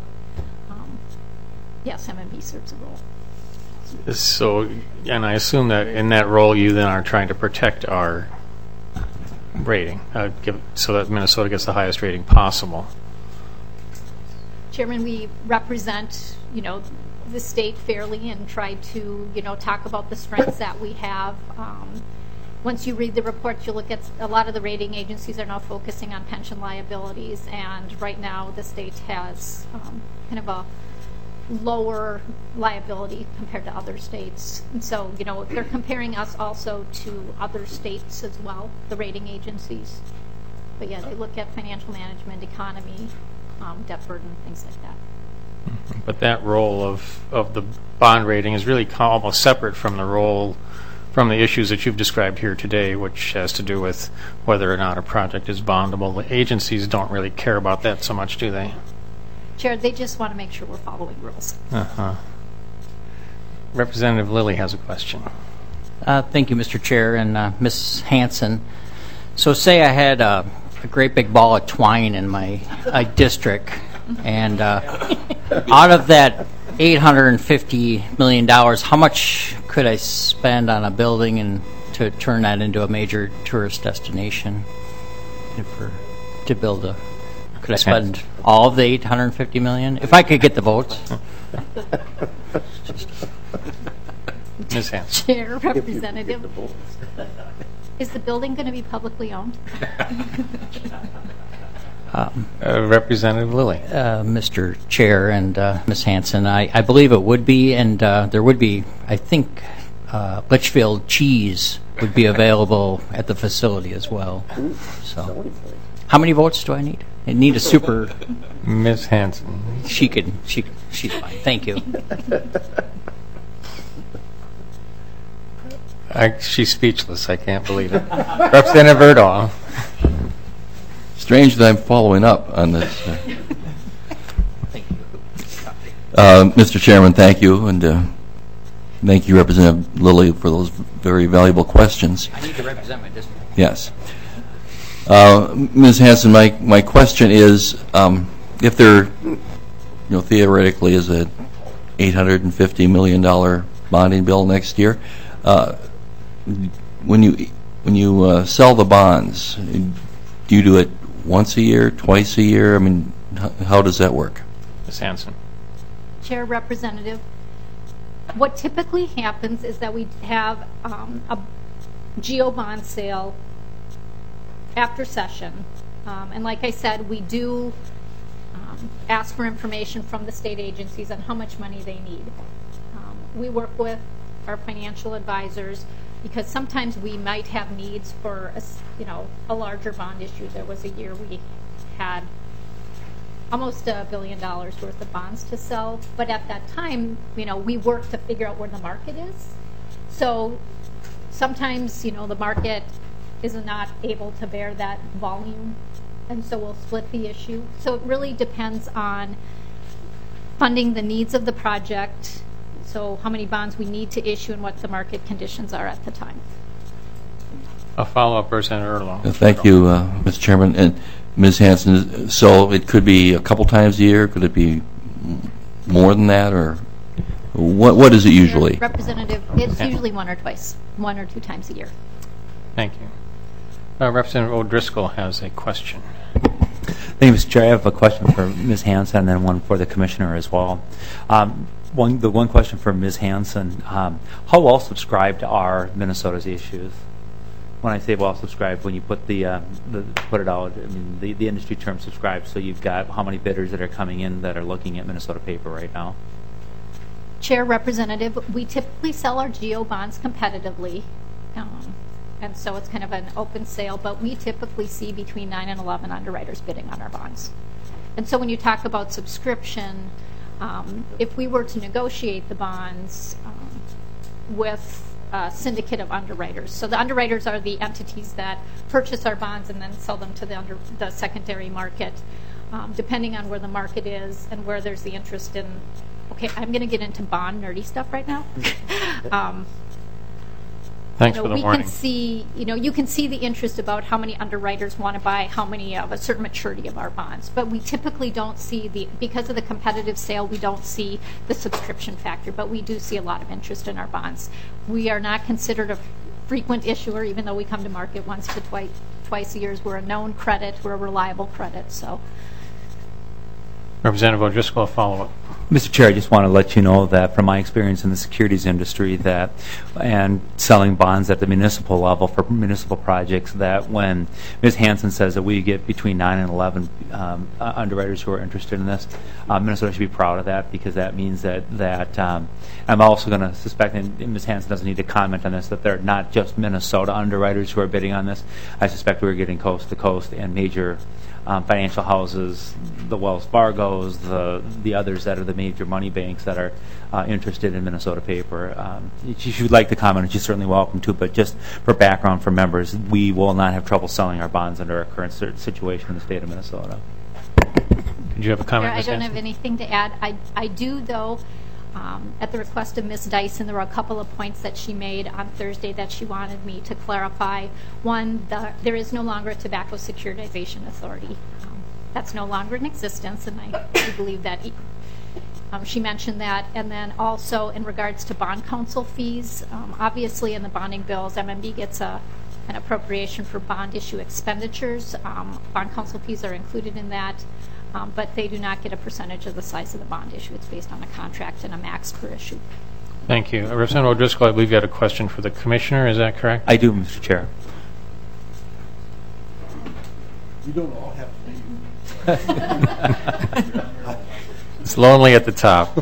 yes, MMB serves a role.
So, and I assume that in that role you then are trying to protect our rating, so that Minnesota gets the highest rating possible.
Chairman, we represent, the state fairly and try to, talk about the strengths that we have. Once you read the reports, you'll look at a lot of the rating agencies are now focusing on pension liabilities, and right now the state has kind of a lower liability compared to other states. And so, they're comparing us also to other states as well, the rating agencies. But yeah, they look at financial management, economy, debt burden, things like that.
But that role of the bond rating is really almost separate from the issues that you've described here today, which has to do with whether or not a project is bondable. The agencies don't really care about that so much, do they?
Chair, they just want to make sure we're following rules.
Representative Lilly has a question.
Thank you, Mr. Chair, and Ms. Hanson. So say I had a great big ball of twine in my district, and out of that $850 million, how much could I spend on a building and to turn that into a major tourist destination? To build a... Could I spend all of the $850 million? If I could get the votes.
Ms. Hanson.
Chair, Representative. Is the building going to be publicly owned?
Representative Lilly.
Mr. Chair and Ms. Hanson, I believe it would be, and there would be, I think, Litchfield cheese would be available at the facility as well. So, how many votes do I need? I need a super...
Ms. Hanson.
She's fine. Thank you.
She's speechless. I can't believe it. Representative Erdahl.
Strange that I'm following up on this.
Thank you.
Mr. Chairman, thank you, and thank you, Representative Lilly, for those very valuable questions.
I need to represent my district.
Yes. Ms. Hanson, my question is, if there, theoretically is a $850 million bonding bill next year, when you sell the bonds, do you do it once a year, twice a year? I mean, how does that work?
Ms. Hanson.
Chair, Representative, what typically happens is that we have a GO bond sale after session. And like I said, we do ask for information from the state agencies on how much money they need. We work with our financial advisors because sometimes we might have needs for a larger bond issue. There was a year we had almost $1 billion worth of bonds to sell, but at that time, we worked to figure out where the market is. So sometimes, the market is not able to bear that volume, and so we'll split the issue. So it really depends on funding the needs of the project, so how many bonds we need to issue and what the market conditions are at the time.
A follow-up, Representative Erdahl.
Thank you, Mr. Chairman. And Ms. Hanson, so it could be a couple times a year? Could it be more than that, or what is it usually?
Representative, it's usually one or two times a year.
Thank you. Representative O'Driscoll has a question.
Thank you, Mr. Chair. I have a question for Ms. Hanson and then one for the Commissioner as well. The one question for Ms. Hanson, how well subscribed are Minnesota's issues? When I say well subscribed, when you put put it out, I mean the industry term subscribed, so you've got how many bidders that are coming in that are looking at Minnesota paper right now?
Chair, Representative, we typically sell our GO bonds competitively. And so it's kind of an open sale, but we typically see between 9 and 11 underwriters bidding on our bonds. And so when you talk about subscription, if we were to negotiate the bonds with a syndicate of underwriters, so the underwriters are the entities that purchase our bonds and then sell them to the secondary market, depending on where the market is and where there's the interest in. Okay, I'm going to get into bond nerdy stuff right now.
Thanks for the warning.
You can see the interest about how many underwriters want to buy how many of a certain maturity of our bonds. But we typically don't see because of the competitive sale, we don't see the subscription factor, but we do see a lot of interest in our bonds. We are not considered a frequent issuer, even though we come to market once to twice a year. We're a known credit, we're a reliable credit, so.
Representative O'Driscoll, a follow-up.
Mr. Chair, I just want to let you know that from my experience in the securities industry and selling bonds at the municipal level for municipal projects, that when Ms. Hansen says that we get between 9 and 11 underwriters who are interested in this, Minnesota should be proud of that, because that means that I'm also going to suspect, and Ms. Hansen doesn't need to comment on this, that they're not just Minnesota underwriters who are bidding on this. I suspect we're getting coast to coast and major financial houses, the Wells Fargos, the others that are the major money banks that are interested in Minnesota paper. If she would like to comment, she's certainly welcome to, but just for background for members, we will not have trouble selling our bonds under our current situation in the state of Minnesota.
Did you have a comment, Ms.
I don't
Hansen?
have anything to add. I do, though, at the request of Ms. Dyson, there were a couple of points that she made on Thursday that she wanted me to clarify. One, there is no longer a tobacco securitization authority. That's no longer in existence, and I do believe that she mentioned that. And then also in regards to bond counsel fees, obviously in the bonding bills, MMB gets an appropriation for bond issue expenditures. Bond counsel fees are included in that. But they do not get a percentage of the size of the bond issue. It's based on a contract and a max per issue.
Thank you. Representative O'Driscoll, I believe you had a question for the Commissioner. Is that correct?
I do, Mr. Chair.
You don't all have to be.
It's lonely at the top.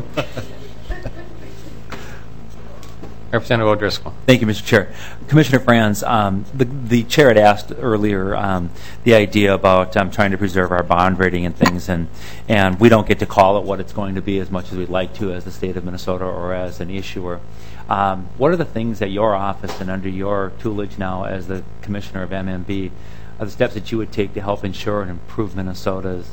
Representative O'Driscoll.
Thank you, Mr. Chair. Commissioner Franz, the chair had asked earlier the idea about trying to preserve our bond rating and things, and we don't get to call it what it's going to be as much as we'd like to as the state of Minnesota or as an issuer. What are the things that your office and under your tutelage now as the Commissioner of MMB are the steps that you would take to help ensure and improve Minnesota's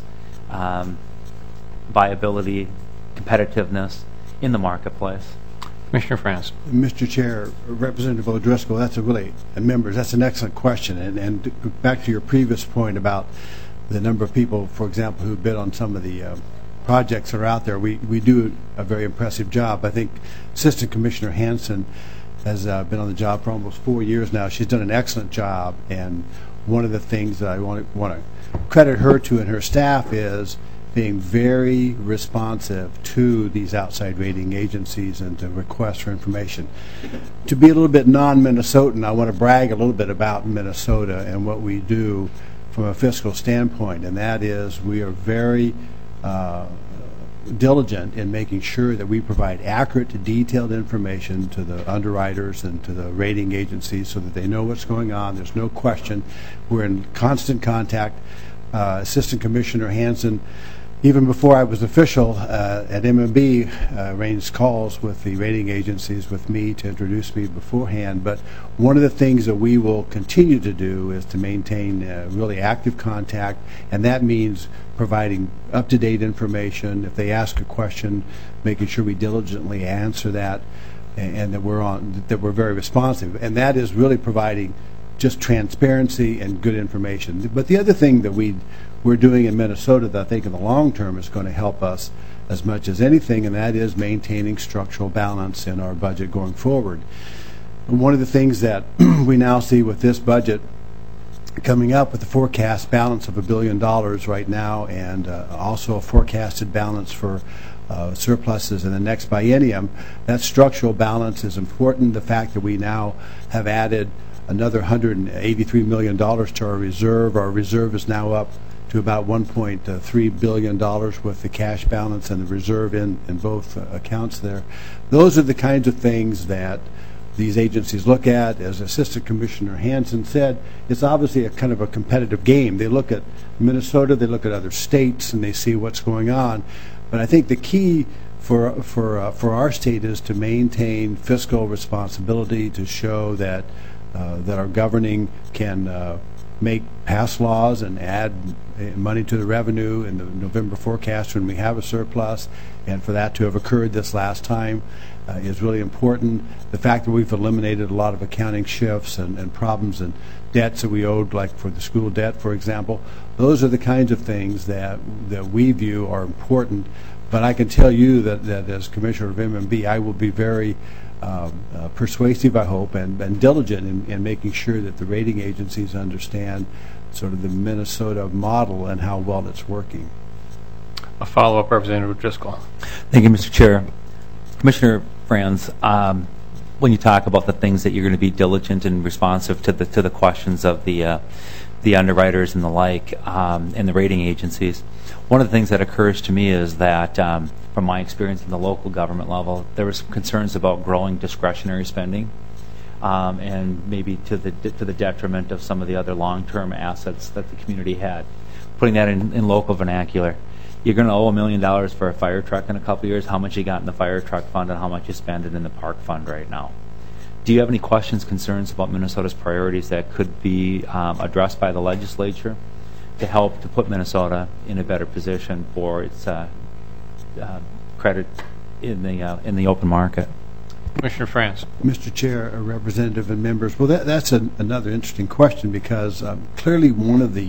viability, competitiveness in the marketplace?
Commissioner Franz.
Mr. Chair, Representative O'Driscoll, members, that's an excellent question. And back to your previous point about the number of people, for example, who bid on some of the projects that are out there, we do a very impressive job. I think Assistant Commissioner Hansen has been on the job for almost 4 years now. She's done an excellent job, and one of the things that I want to credit her to and her staff is being very responsive to these outside rating agencies and to requests for information. To be a little bit non-Minnesotan, I want to brag a little bit about Minnesota and what we do from a fiscal standpoint, and that is we are very diligent in making sure that we provide accurate, detailed information to the underwriters and to the rating agencies so that they know what's going on. There's no question. We're in constant contact. Assistant Commissioner Hansen, even before I was official at MMB, arranged calls with the rating agencies with me to introduce me beforehand. But one of the things that we will continue to do is to maintain really active contact, and that means providing up-to-date information. If they ask a question, making sure we diligently answer that, and that we're very responsive. And that is really providing just transparency and good information. But the other thing that we're doing in Minnesota that I think in the long term is going to help us as much as anything, and that is maintaining structural balance in our budget going forward. And one of the things that we now see with this budget coming up with the forecast balance of $1 billion right now, and also a forecasted balance for surpluses in the next biennium, that structural balance is important. The fact that we now have added another $183 million to our reserve. Our reserve is now up to about $1.3 billion with the cash balance and the reserve in both accounts there. Those are the kinds of things that these agencies look at. As Assistant Commissioner Hansen said, it's obviously a kind of a competitive game. They look at Minnesota, they look at other states, and they see what's going on. But I think the key for our state is to maintain fiscal responsibility, to show that our governing can pass laws and add money to the revenue in the November forecast when we have a surplus, and for that to have occurred this last time is really important. The fact that we've eliminated a lot of accounting shifts and problems and debts that we owed, like for the school debt, for example, those are the kinds of things that we view are important. But I can tell you that as Commissioner of MMB, I will be very persuasive, I hope, and diligent in making sure that the rating agencies understand sort of the Minnesota model and how well it's working.
A follow-up, Representative Driscoll.
Thank you, Mr. Chair. Commissioner Franz, when you talk about the things that you're going to be diligent and responsive to the questions of the underwriters and the like, and the rating agencies, one of the things that occurs to me is that from my experience in the local government level, there were some concerns about growing discretionary spending, and maybe to the detriment of some of the other long-term assets that the community had. Putting that in local vernacular, you're going to owe $1 million for a fire truck in a couple of years. How much you got in the fire truck fund and how much you spend it in the park fund right now? Do you have any questions, concerns about Minnesota's priorities that could be addressed by the legislature to help to put Minnesota in a better position for its credit in the open market?
Commissioner Franz.
Mr. Chair, Representative and members, well, that's another interesting question, because clearly one of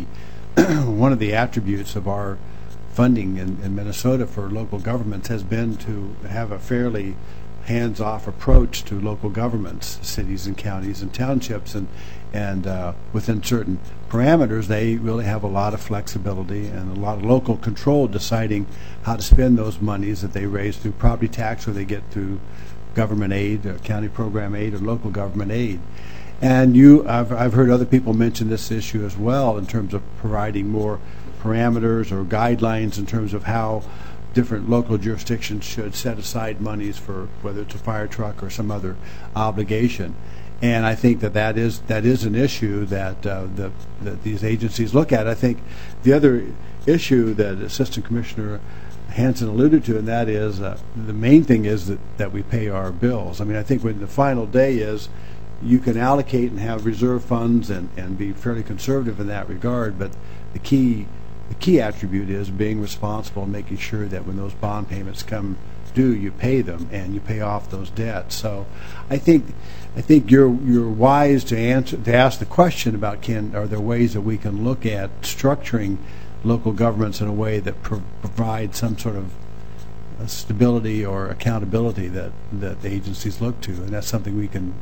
the attributes of our funding in Minnesota for local governments has been to have a fairly hands-off approach to local governments, cities and counties and townships, and within certain parameters, they really have a lot of flexibility and a lot of local control deciding how to spend those monies that they raise through property tax or they get through government aid, county program aid, or local government aid. And I've heard other people mention this issue as well in terms of providing more parameters or guidelines in terms of how different local jurisdictions should set aside monies for whether it's a fire truck or some other obligation. And I think that is an issue that these agencies look at. I think the other issue that Assistant Commissioner Hansen alluded to, and that is the main thing is that we pay our bills. I mean, I think when the final day is, you can allocate and have reserve funds and be fairly conservative in that regard, but the key attribute is being responsible and making sure that when those bond payments come due, you pay them and you pay off those debts. So I think you're wise to ask the question about are there ways that we can look at structuring local governments in a way that provides some sort of stability or accountability that the agencies look to, and that's something we can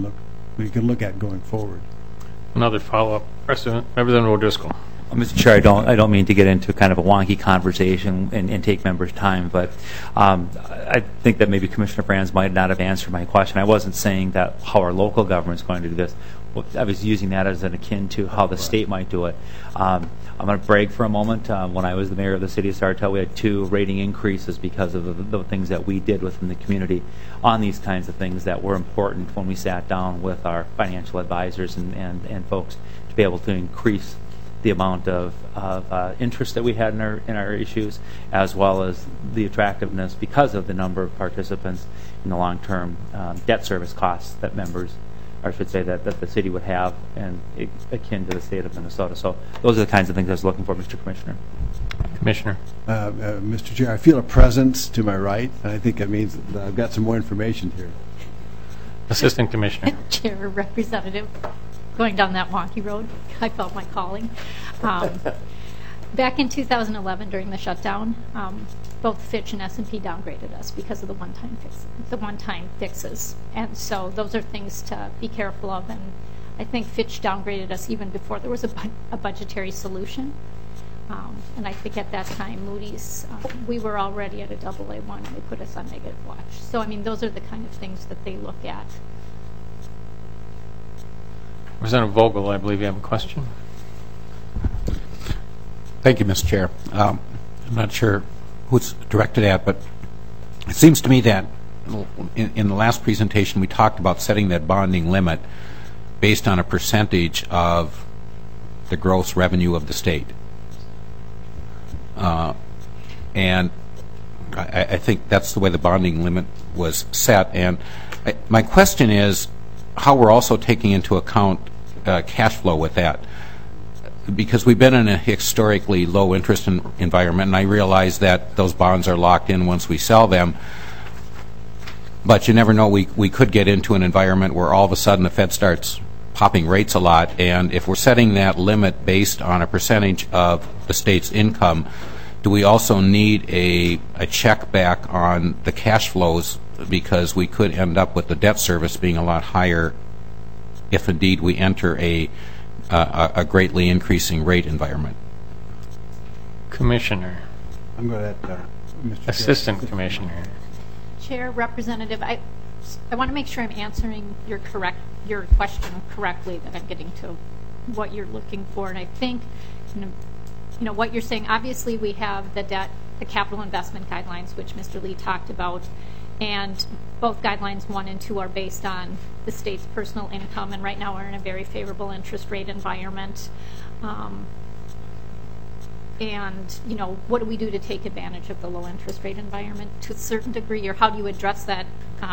look at going forward.
Another follow-up, Representative O'Driscoll.
Mr. Chair, I don't mean to get into kind of a wonky conversation and take members' time, but I think that maybe Commissioner Franz might not have answered my question. I wasn't saying that how our local government is going to do this. I was using that as an akin to how the state might do it. I'm going to brag for a moment. When I was the mayor of the city of Sartell, we had 2 rating increases because of the things that we did within the community on these kinds of things that were important when we sat down with our financial advisors and folks to be able to increase the amount of interest that we had in our issues, as well as the attractiveness because of the number of participants in the long-term debt service costs that members, or I should say that the city would have, and akin to the state of Minnesota. So those are the kinds of things I was looking for, Mr. Commissioner.
Commissioner.
Mr. Chair, I feel a presence to my right, and I think that means that I've got some more information here.
Assistant Commissioner.
Chair, Representative. Going down that wonky road, I felt my calling. Back in 2011, during the shutdown, both Fitch and S&P downgraded us because of the one-time fixes, and so those are things to be careful of. And I think Fitch downgraded us even before there was a budgetary solution. And I think at that time, Moody's, we were already at a AA1, and they put us on negative watch. So I mean, those are the kind of things that they look at.
Representative Vogel, I believe you have a question.
Thank you, Mr. Chair. I'm not sure who it's directed at, but it seems to me that in the last presentation, we talked about setting that bonding limit based on a percentage of the gross revenue of the state. And I think that's the way the bonding limit was set. And my question is how we're also taking into account cash flow with that. Because we've been in a historically low interest environment, and I realize that those bonds are locked in once we sell them. But you never know, we could get into an environment where all of a sudden the Fed starts popping rates a lot, and if we're setting that limit based on a percentage of the state's income, do we also need a check back on the cash flows, because we could end up with the debt service being a lot higher if indeed we enter a greatly increasing rate environment?
Commissioner.
I'm going to let Mr.
Assistant
Chair.
Commissioner.
Chair, Representative, I want to make sure I'm answering your question correctly, that I'm getting to what you're looking for. And I think, what you're saying, obviously we have the capital investment guidelines, which Mr. Lee talked about, and both guidelines 1 and 2 are based on the state's personal income, and right now we're in a very favorable interest rate environment. And, what do we do to take advantage of the low interest rate environment to a certain degree, or how do you address that?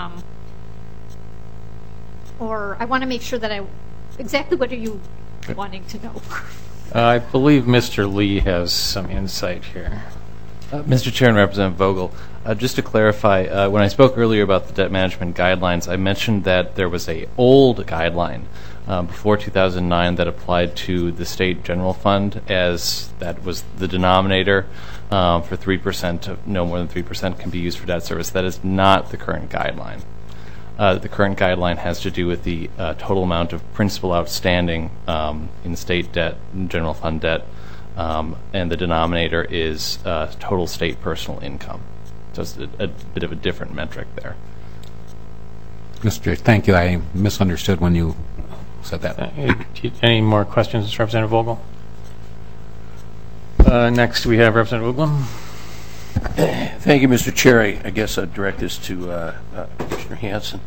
Or I want to make sure that exactly what are you wanting to know?
I believe Mr. Lee has some insight here.
Mr. Chair and Representative Vogel, just to clarify, when I spoke earlier about the debt management guidelines, I mentioned that there was an old guideline before 2009 that applied to the state general fund, as that was the denominator for 3%, of no more than 3% can be used for debt service. That is not the current guideline. The current guideline has to do with the total amount of principal outstanding in state debt, general fund debt, and the denominator is total state personal income. So it's a bit of a different metric there.
Mr. Chair, thank you. I misunderstood when you said that.
Any more questions, Representative Vogel? Next, we have Representative Uglum.
Thank you, Mr. Chair. I guess I'd direct this to Commissioner Hansen.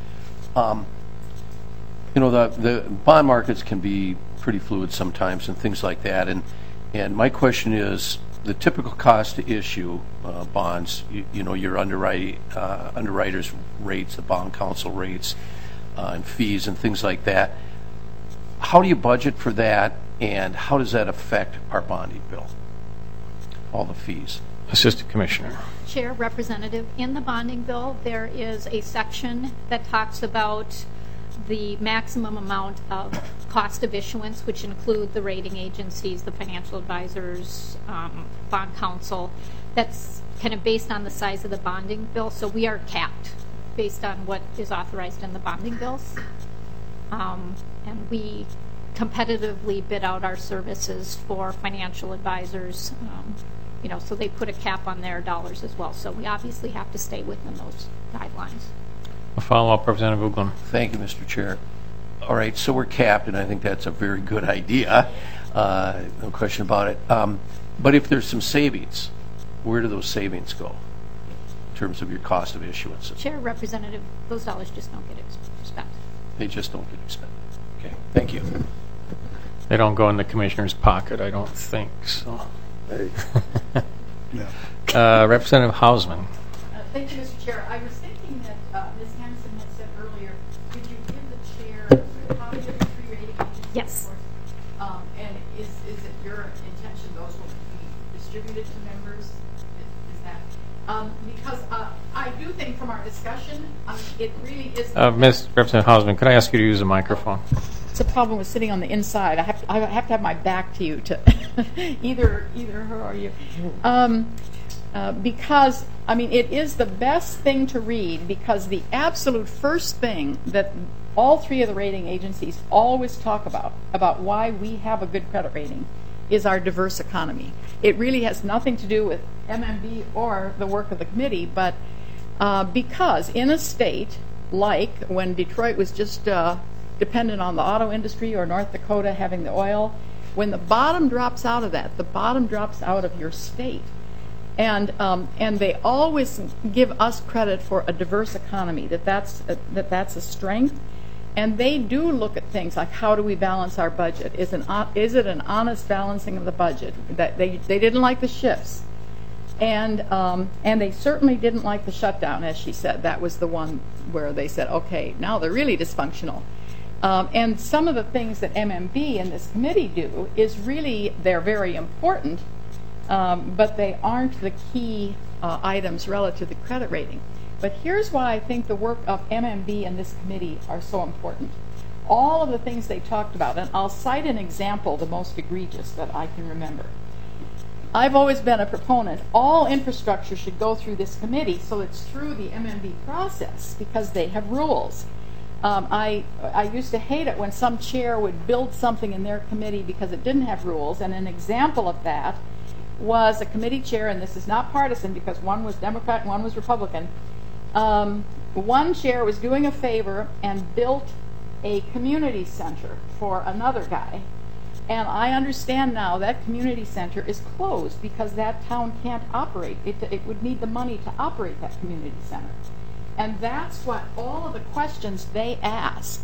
The bond markets can be pretty fluid sometimes and things like that. And my question is, the typical cost to issue bonds, your underwriters' rates, the bond counsel rates, and fees and things like that. How do you budget for that, and how does that affect our bonding bill? All the fees.
Assistant Commissioner.
Chair, Representative, in the bonding bill, there is a section that talks about the maximum amount of cost of issuance, which include the rating agencies, the financial advisors, bond counsel. That's kind of based on the size of the bonding bill. So we are capped based on what is authorized in the bonding bills. And we competitively bid out our services for financial advisors. So they put a cap on their dollars as well. So we obviously have to stay within those guidelines.
A follow-up, Representative Uglum.
Thank you, Mr. Chair. All right, so we're capped, and I think that's a very good idea. No question about it. But if there's some savings, where do those savings go in terms of your cost of issuance?
Chair, Representative, those dollars just don't get spent.
They just don't get spent. Okay, thank you.
They don't go in the Commissioner's pocket, I don't think. So. Representative Hausman.
Thank you, Mr. Chair. I was thinking that Ms. Hansen had said earlier, did you give the chair a copy of the 3 rating agencies?
Yes.
And is it your intention those will be distributed to members? Is that because I do think from our discussion, it really is.
Ms. Representative Hausman, could I ask you to use a microphone?
It's a problem with sitting on the inside. I have to have my back to you to either her or you. Because, it is the best thing to read, because the absolute first thing that all 3 of the rating agencies always talk about why we have a good credit rating, is our diverse economy. It really has nothing to do with MMB or the work of the committee, but because in a state like when Detroit was just dependent on the auto industry, or North Dakota having the oil, when the bottom drops out of that, the bottom drops out of your state. And they always give us credit for a diverse economy, that's a strength. And they do look at things like, how do we balance our budget? Is it an honest balancing of the budget? That they didn't like the shifts. And they certainly didn't like the shutdown, as she said. That was the one where they said, okay, now they're really dysfunctional. And some of the things that MMB and this committee do is really, they're very important, but they aren't the key items relative to credit rating. But here's why I think the work of MMB and this committee are so important. All of the things they talked about, and I'll cite an example, the most egregious that I can remember. I've always been a proponent. All infrastructure should go through this committee, so it's through the MMB process because they have rules. I used to hate it when some chair would build something in their committee because it didn't have rules, and an example of that was a committee chair, and this is not partisan because one was Democrat and one was Republican. One chair was doing a favor and built a community center for another guy. And I understand now that community center is closed because that town can't operate. It would need the money to operate that community center. And that's what all of the questions they ask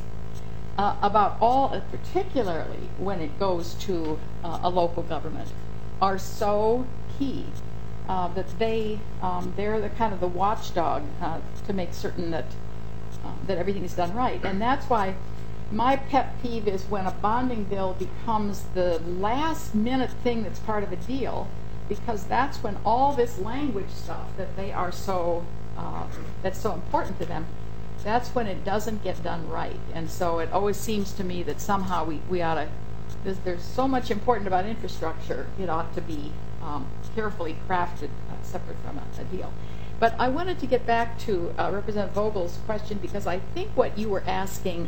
about particularly when it goes to a local government, are so key. That they're the kind of the watchdog to make certain that everything is done right. And that's why my pet peeve is when a bonding bill becomes the last minute thing that's part of a deal, because that's when all this language stuff that they are that's so important to them, that's when it doesn't get done right. And so it always seems to me that somehow we ought to, there's so much important about infrastructure, it ought to be carefully crafted, separate from a deal. But I wanted to get back to Representative Vogel's question, because I think what you were asking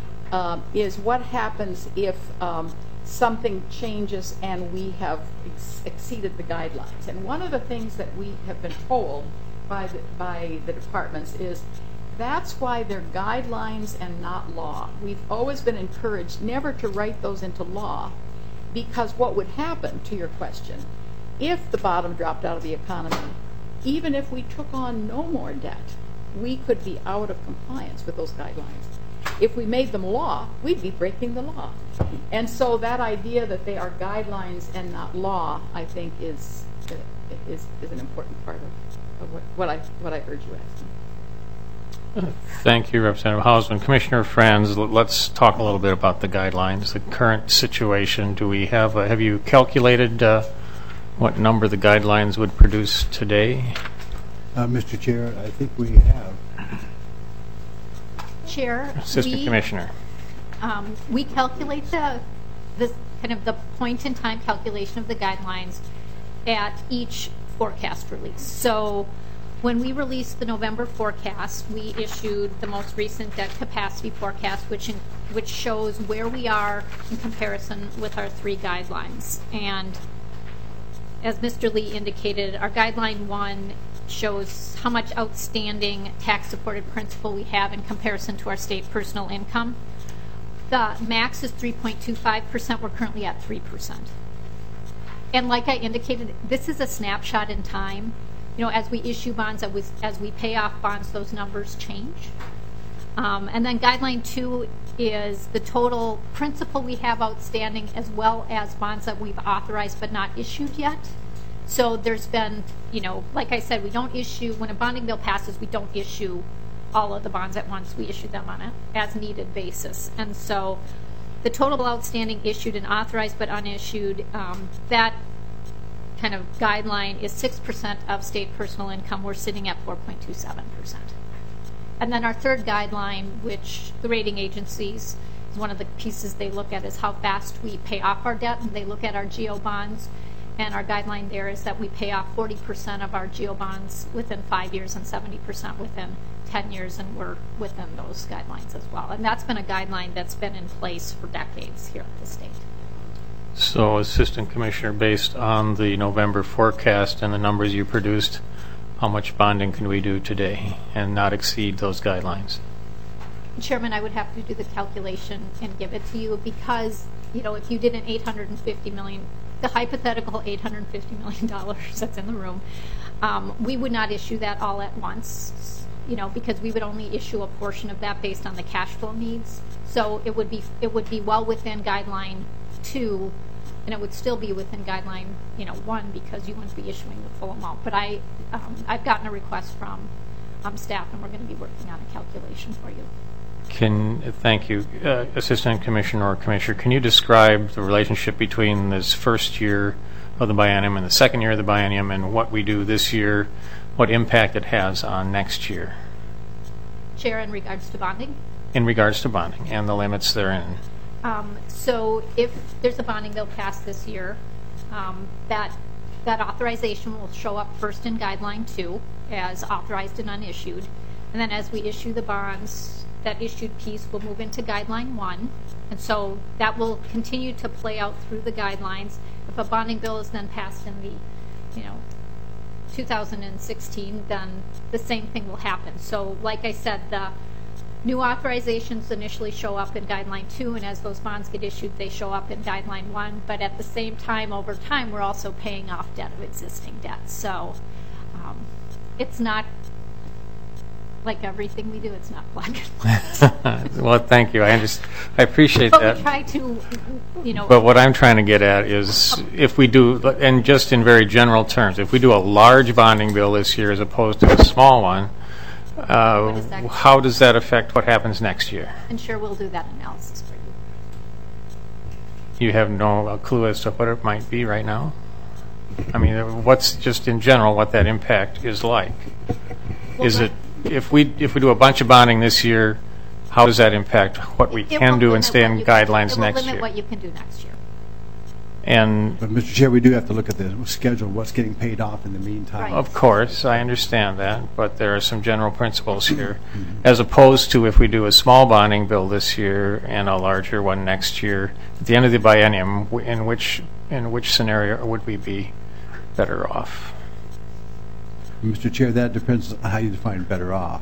is what happens if something changes and we have exceeded the guidelines. And one of the things that we have been told by the departments is that's why they're guidelines and not law. We've always been encouraged never to write those into law, because what would happen, to your question, if the bottom dropped out of the economy, even if we took on no more debt, we could be out of compliance with those guidelines. If we made them law, we'd be breaking the law. And so that idea that they are guidelines and not law, I think, is an important part of what I heard you asking.
Thank you, Representative Hausman. Commissioner Franz, let's talk a little bit about the guidelines, the current situation. Do we have you calculated what number the guidelines would produce today?
Mr. Chair, I think we have.
Chair,
Assistant Commissioner.
We calculate the point in time calculation of the guidelines at each forecast release. So when we released the November forecast, we issued the most recent debt capacity forecast, which shows where we are in comparison with our three guidelines. And as Mr. Lee indicated, our guideline 1 shows how much outstanding tax-supported principal we have in comparison to our state personal income. The max is 3.25%. We're currently at 3%. And like I indicated, this is a snapshot in time. You know, as we issue bonds, as we pay off bonds, those numbers change. And then guideline 2 is the total principal we have outstanding, as well as bonds that we've authorized but not issued yet. So there's been, like I said, we don't issue, when a bonding bill passes, we don't issue all of the bonds at once. We issue them on an as-needed basis. And so the total outstanding issued and authorized but unissued, that kind of guideline is 6% of state personal income. We're sitting at 4.27%. And then our third guideline, which the rating agencies, is one of the pieces they look at, is how fast we pay off our debt, and they look at our GO bonds. And our guideline there is that we pay off 40% of our GO bonds within 5 years and 70% within 10 years, and we're within those guidelines as well. And that's been a guideline that's been in place for decades here at the state.
So, Assistant Commissioner, based on the November forecast and the numbers you produced, how much bonding can we do today and not exceed those guidelines?
Chairman, I would have to do the calculation and give it to you, because, if you did an $850 million the hypothetical $850 million that's in the room, we would not issue that all at once, because we would only issue a portion of that based on the cash flow needs. So it would be well within guideline 2, and it would still be within guideline 1 because you wouldn't be issuing the full amount. But I've gotten a request from staff, and we're going to be working on a calculation for you.
Thank you. Assistant Commissioner or Commissioner, can you describe the relationship between this first year of the biennium and the second year of the biennium, and what we do this year, what impact it has on next year?
Chair, in regards to bonding?
In regards to bonding and the limits therein.
So if there's a bonding bill passed this year, that authorization will show up first in guideline 2 as authorized and unissued. And then as we issue the bonds, that issued piece will move into guideline 1. And so that will continue to play out through the guidelines. If a bonding bill is then passed in the 2016, then the same thing will happen. So like I said, the new authorizations initially show up in guideline 2, and as those bonds get issued, they show up in guideline 1. But at the same time, over time, we're also paying off debt of existing debt. So it's not like everything we do, it's not black and white.
Well, thank you. I appreciate
but
that.
We try to,
But what I'm trying to get at is, if we do, and just in very general terms, if we do a large bonding bill this year as opposed to a small one, how does that affect what happens next year?
And sure, we'll do that analysis for you.
You have no clue as to what it might be right now? I mean, what's just in general what that impact is like? Is it, if we do a bunch of bonding this year, how does that impact what we can do and stay in guidelines next year?
It will limit what you can do next year.
But Mr. Chair, we do have to look at the schedule, what's getting paid off in the meantime.
Right.
Of course, I understand that, but there are some general principles here, as opposed to if we do a small bonding bill this year and a larger one next year. At the end of the biennium, in which scenario would we be better off?
Mr. Chair, that depends on how you define better off.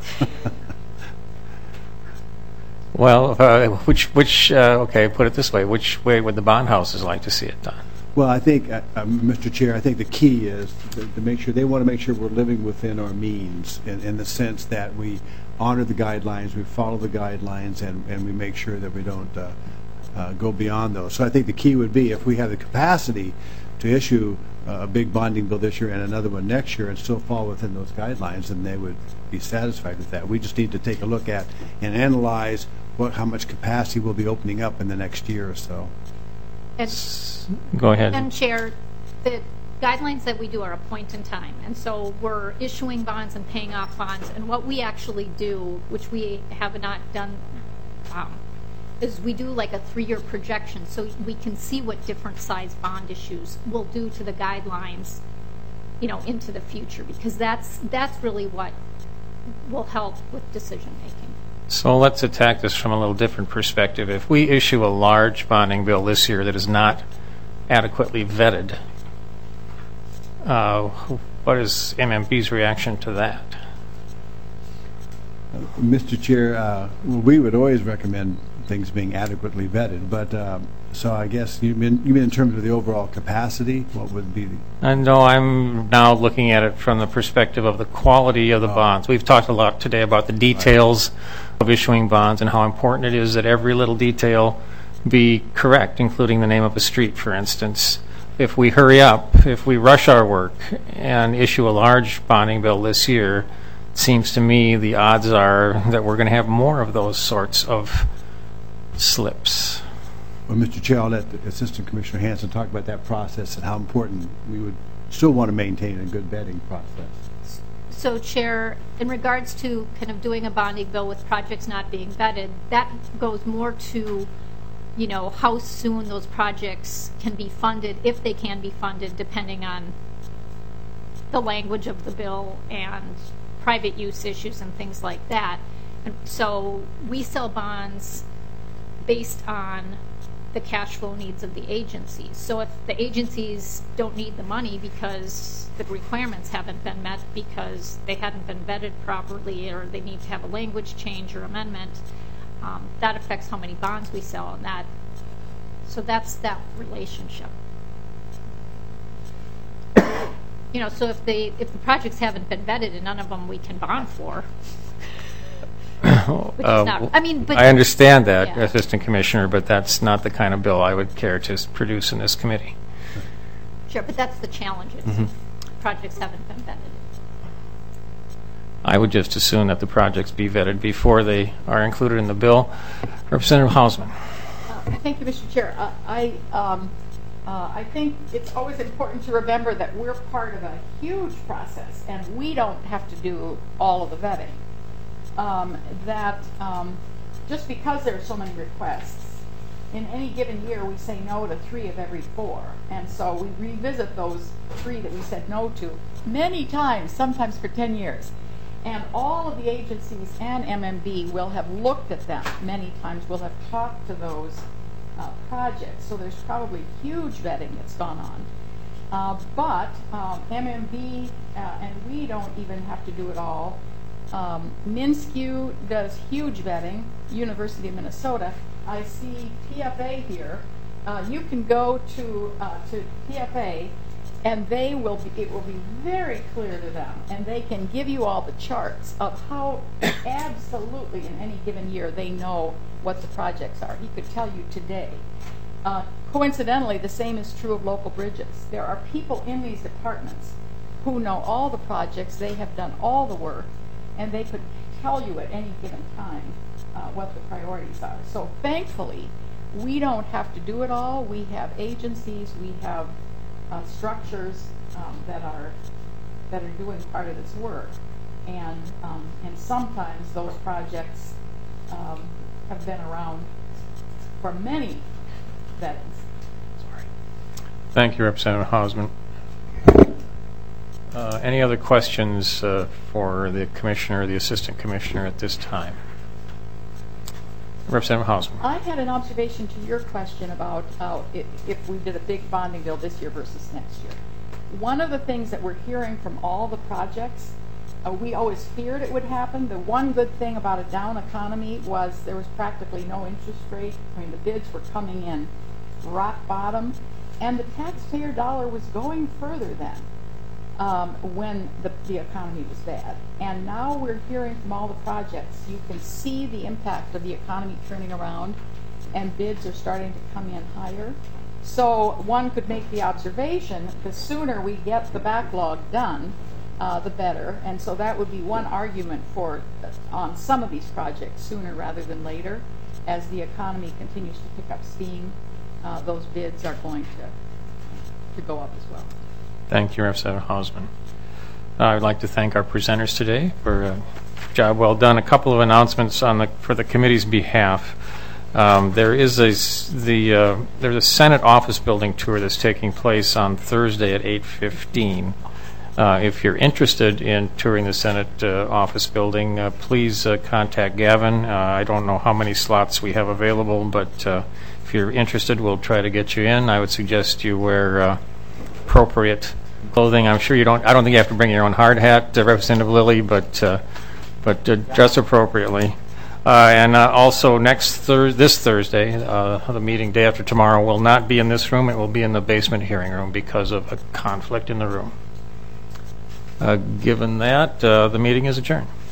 Well, okay, put it this way, which way would the bond houses like to see it done?
Well, I think, Mr. Chair, I think the key is to make sure, they want to make sure we're living within our means in the sense that we honor the guidelines, we follow the guidelines, and we make sure that we don't go beyond those. So I think the key would be if we have the capacity to issue a big bonding bill this year and another one next year and still fall within those guidelines, then they would be satisfied with that. We just need to take a look at and analyze how much capacity will be opening up in the next year or so.
Go ahead.
And Chair, the guidelines that we do are a point in time, and so we're issuing bonds and paying off bonds, and what we actually do, which we have not done, is we do like a 3-year projection, so we can see what different size bond issues will do to the guidelines, into the future, because that's really what will help with decision making.
So let's attack this from a little different perspective. If we issue a large bonding bill this year that is not adequately vetted, what is MMP's reaction to that?
Mr. Chair, we would always recommend things being adequately vetted, but so I guess you mean in terms of the overall capacity, what would be the...
No, I'm now looking at it from the perspective of the quality of the bonds. We've talked a lot today about the details of issuing bonds and how important it is that every little detail be correct, including the name of a street, for instance. If we hurry up, if we rush our work and issue a large bonding bill this year, it seems to me the odds are that we're going to have more of those sorts of slips.
Well, Mr. Chair, I'll let the Assistant Commissioner Hanson talk about that process and how important we would still want to maintain a good vetting process.
So, Chair, in regards to kind of doing a bonding bill with projects not being vetted, that goes more to, how soon those projects can be funded, if they can be funded, depending on the language of the bill and private use issues and things like that. And so we sell bonds based on the cash flow needs of the agencies. So if the agencies don't need the money because the requirements haven't been met because they hadn't been vetted properly, or they need to have a language change or amendment, that affects how many bonds we sell, and so that's that relationship. So if the projects haven't been vetted and none of them we can bond for, which is not, but
I understand that,
yeah.
Assistant Commissioner, but that's not the kind of bill I would care to produce in this committee.
Sure, but that's the challenge. Projects haven't been vetted.
I would just assume that the projects be vetted before they are included in the bill. Representative Hausman.
Thank you, Mr. Chair. I think it's always important to remember that we're part of a huge process, and we don't have to do all of the vetting. Just because there are so many requests, in any given year we say no to 3 of every 4, and so we revisit those 3 that we said no to many times, sometimes for 10 years. And all of the agencies and MMB will have looked at them many times, will have talked to those projects. So there's probably huge vetting that's gone on. But MMB and we don't even have to do it all. MnSCU does huge vetting, University of Minnesota. I see PFA here. You can go to PFA, and it will be very clear to them, and they can give you all the charts of how absolutely in any given year they know what the projects are. He could tell you today. Coincidentally, the same is true of local bridges. There are people in these departments who know all the projects, they have done all the work, and they could tell you at any given time what the priorities are. So thankfully, we don't have to do it all. We have agencies, we have structures that are doing part of this work, and sometimes those projects have been around for many vettings.
Thank you, Representative Hausman. Any other questions for the Commissioner or the Assistant Commissioner at this time? Representative Hausman.
I had an observation to your question about if we did a big bonding bill this year versus next year. One of the things that we're hearing from all the projects, we always feared it would happen. The one good thing about a down economy was there was practically no interest rate. I mean, the bids were coming in rock bottom, and the taxpayer dollar was going further then when the economy was bad. And now we're hearing from all the projects, you can see the impact of the economy turning around, and bids are starting to come in higher. So one could make the observation, the sooner we get the backlog done, the better. And so that would be one argument for on some of these projects sooner rather than later. As the economy continues to pick up steam, those bids are going to go up as well.
Thank you, Representative Hausman. I would like to thank our presenters today for a job well done. A couple of announcements for the committee's behalf. There's a Senate office building tour that's taking place on Thursday at 8:15. If you're interested in touring the Senate office building, please contact Gavin. I don't know how many slots we have available, but if you're interested, we'll try to get you in. I would suggest you wear appropriate clothing. I'm sure you don't. I don't think you have to bring your own hard hat, Representative Lilly, but dress appropriately. And also this Thursday, the meeting day after tomorrow will not be in this room. It will be in the basement hearing room because of a conflict in the room. Given that, the meeting is adjourned.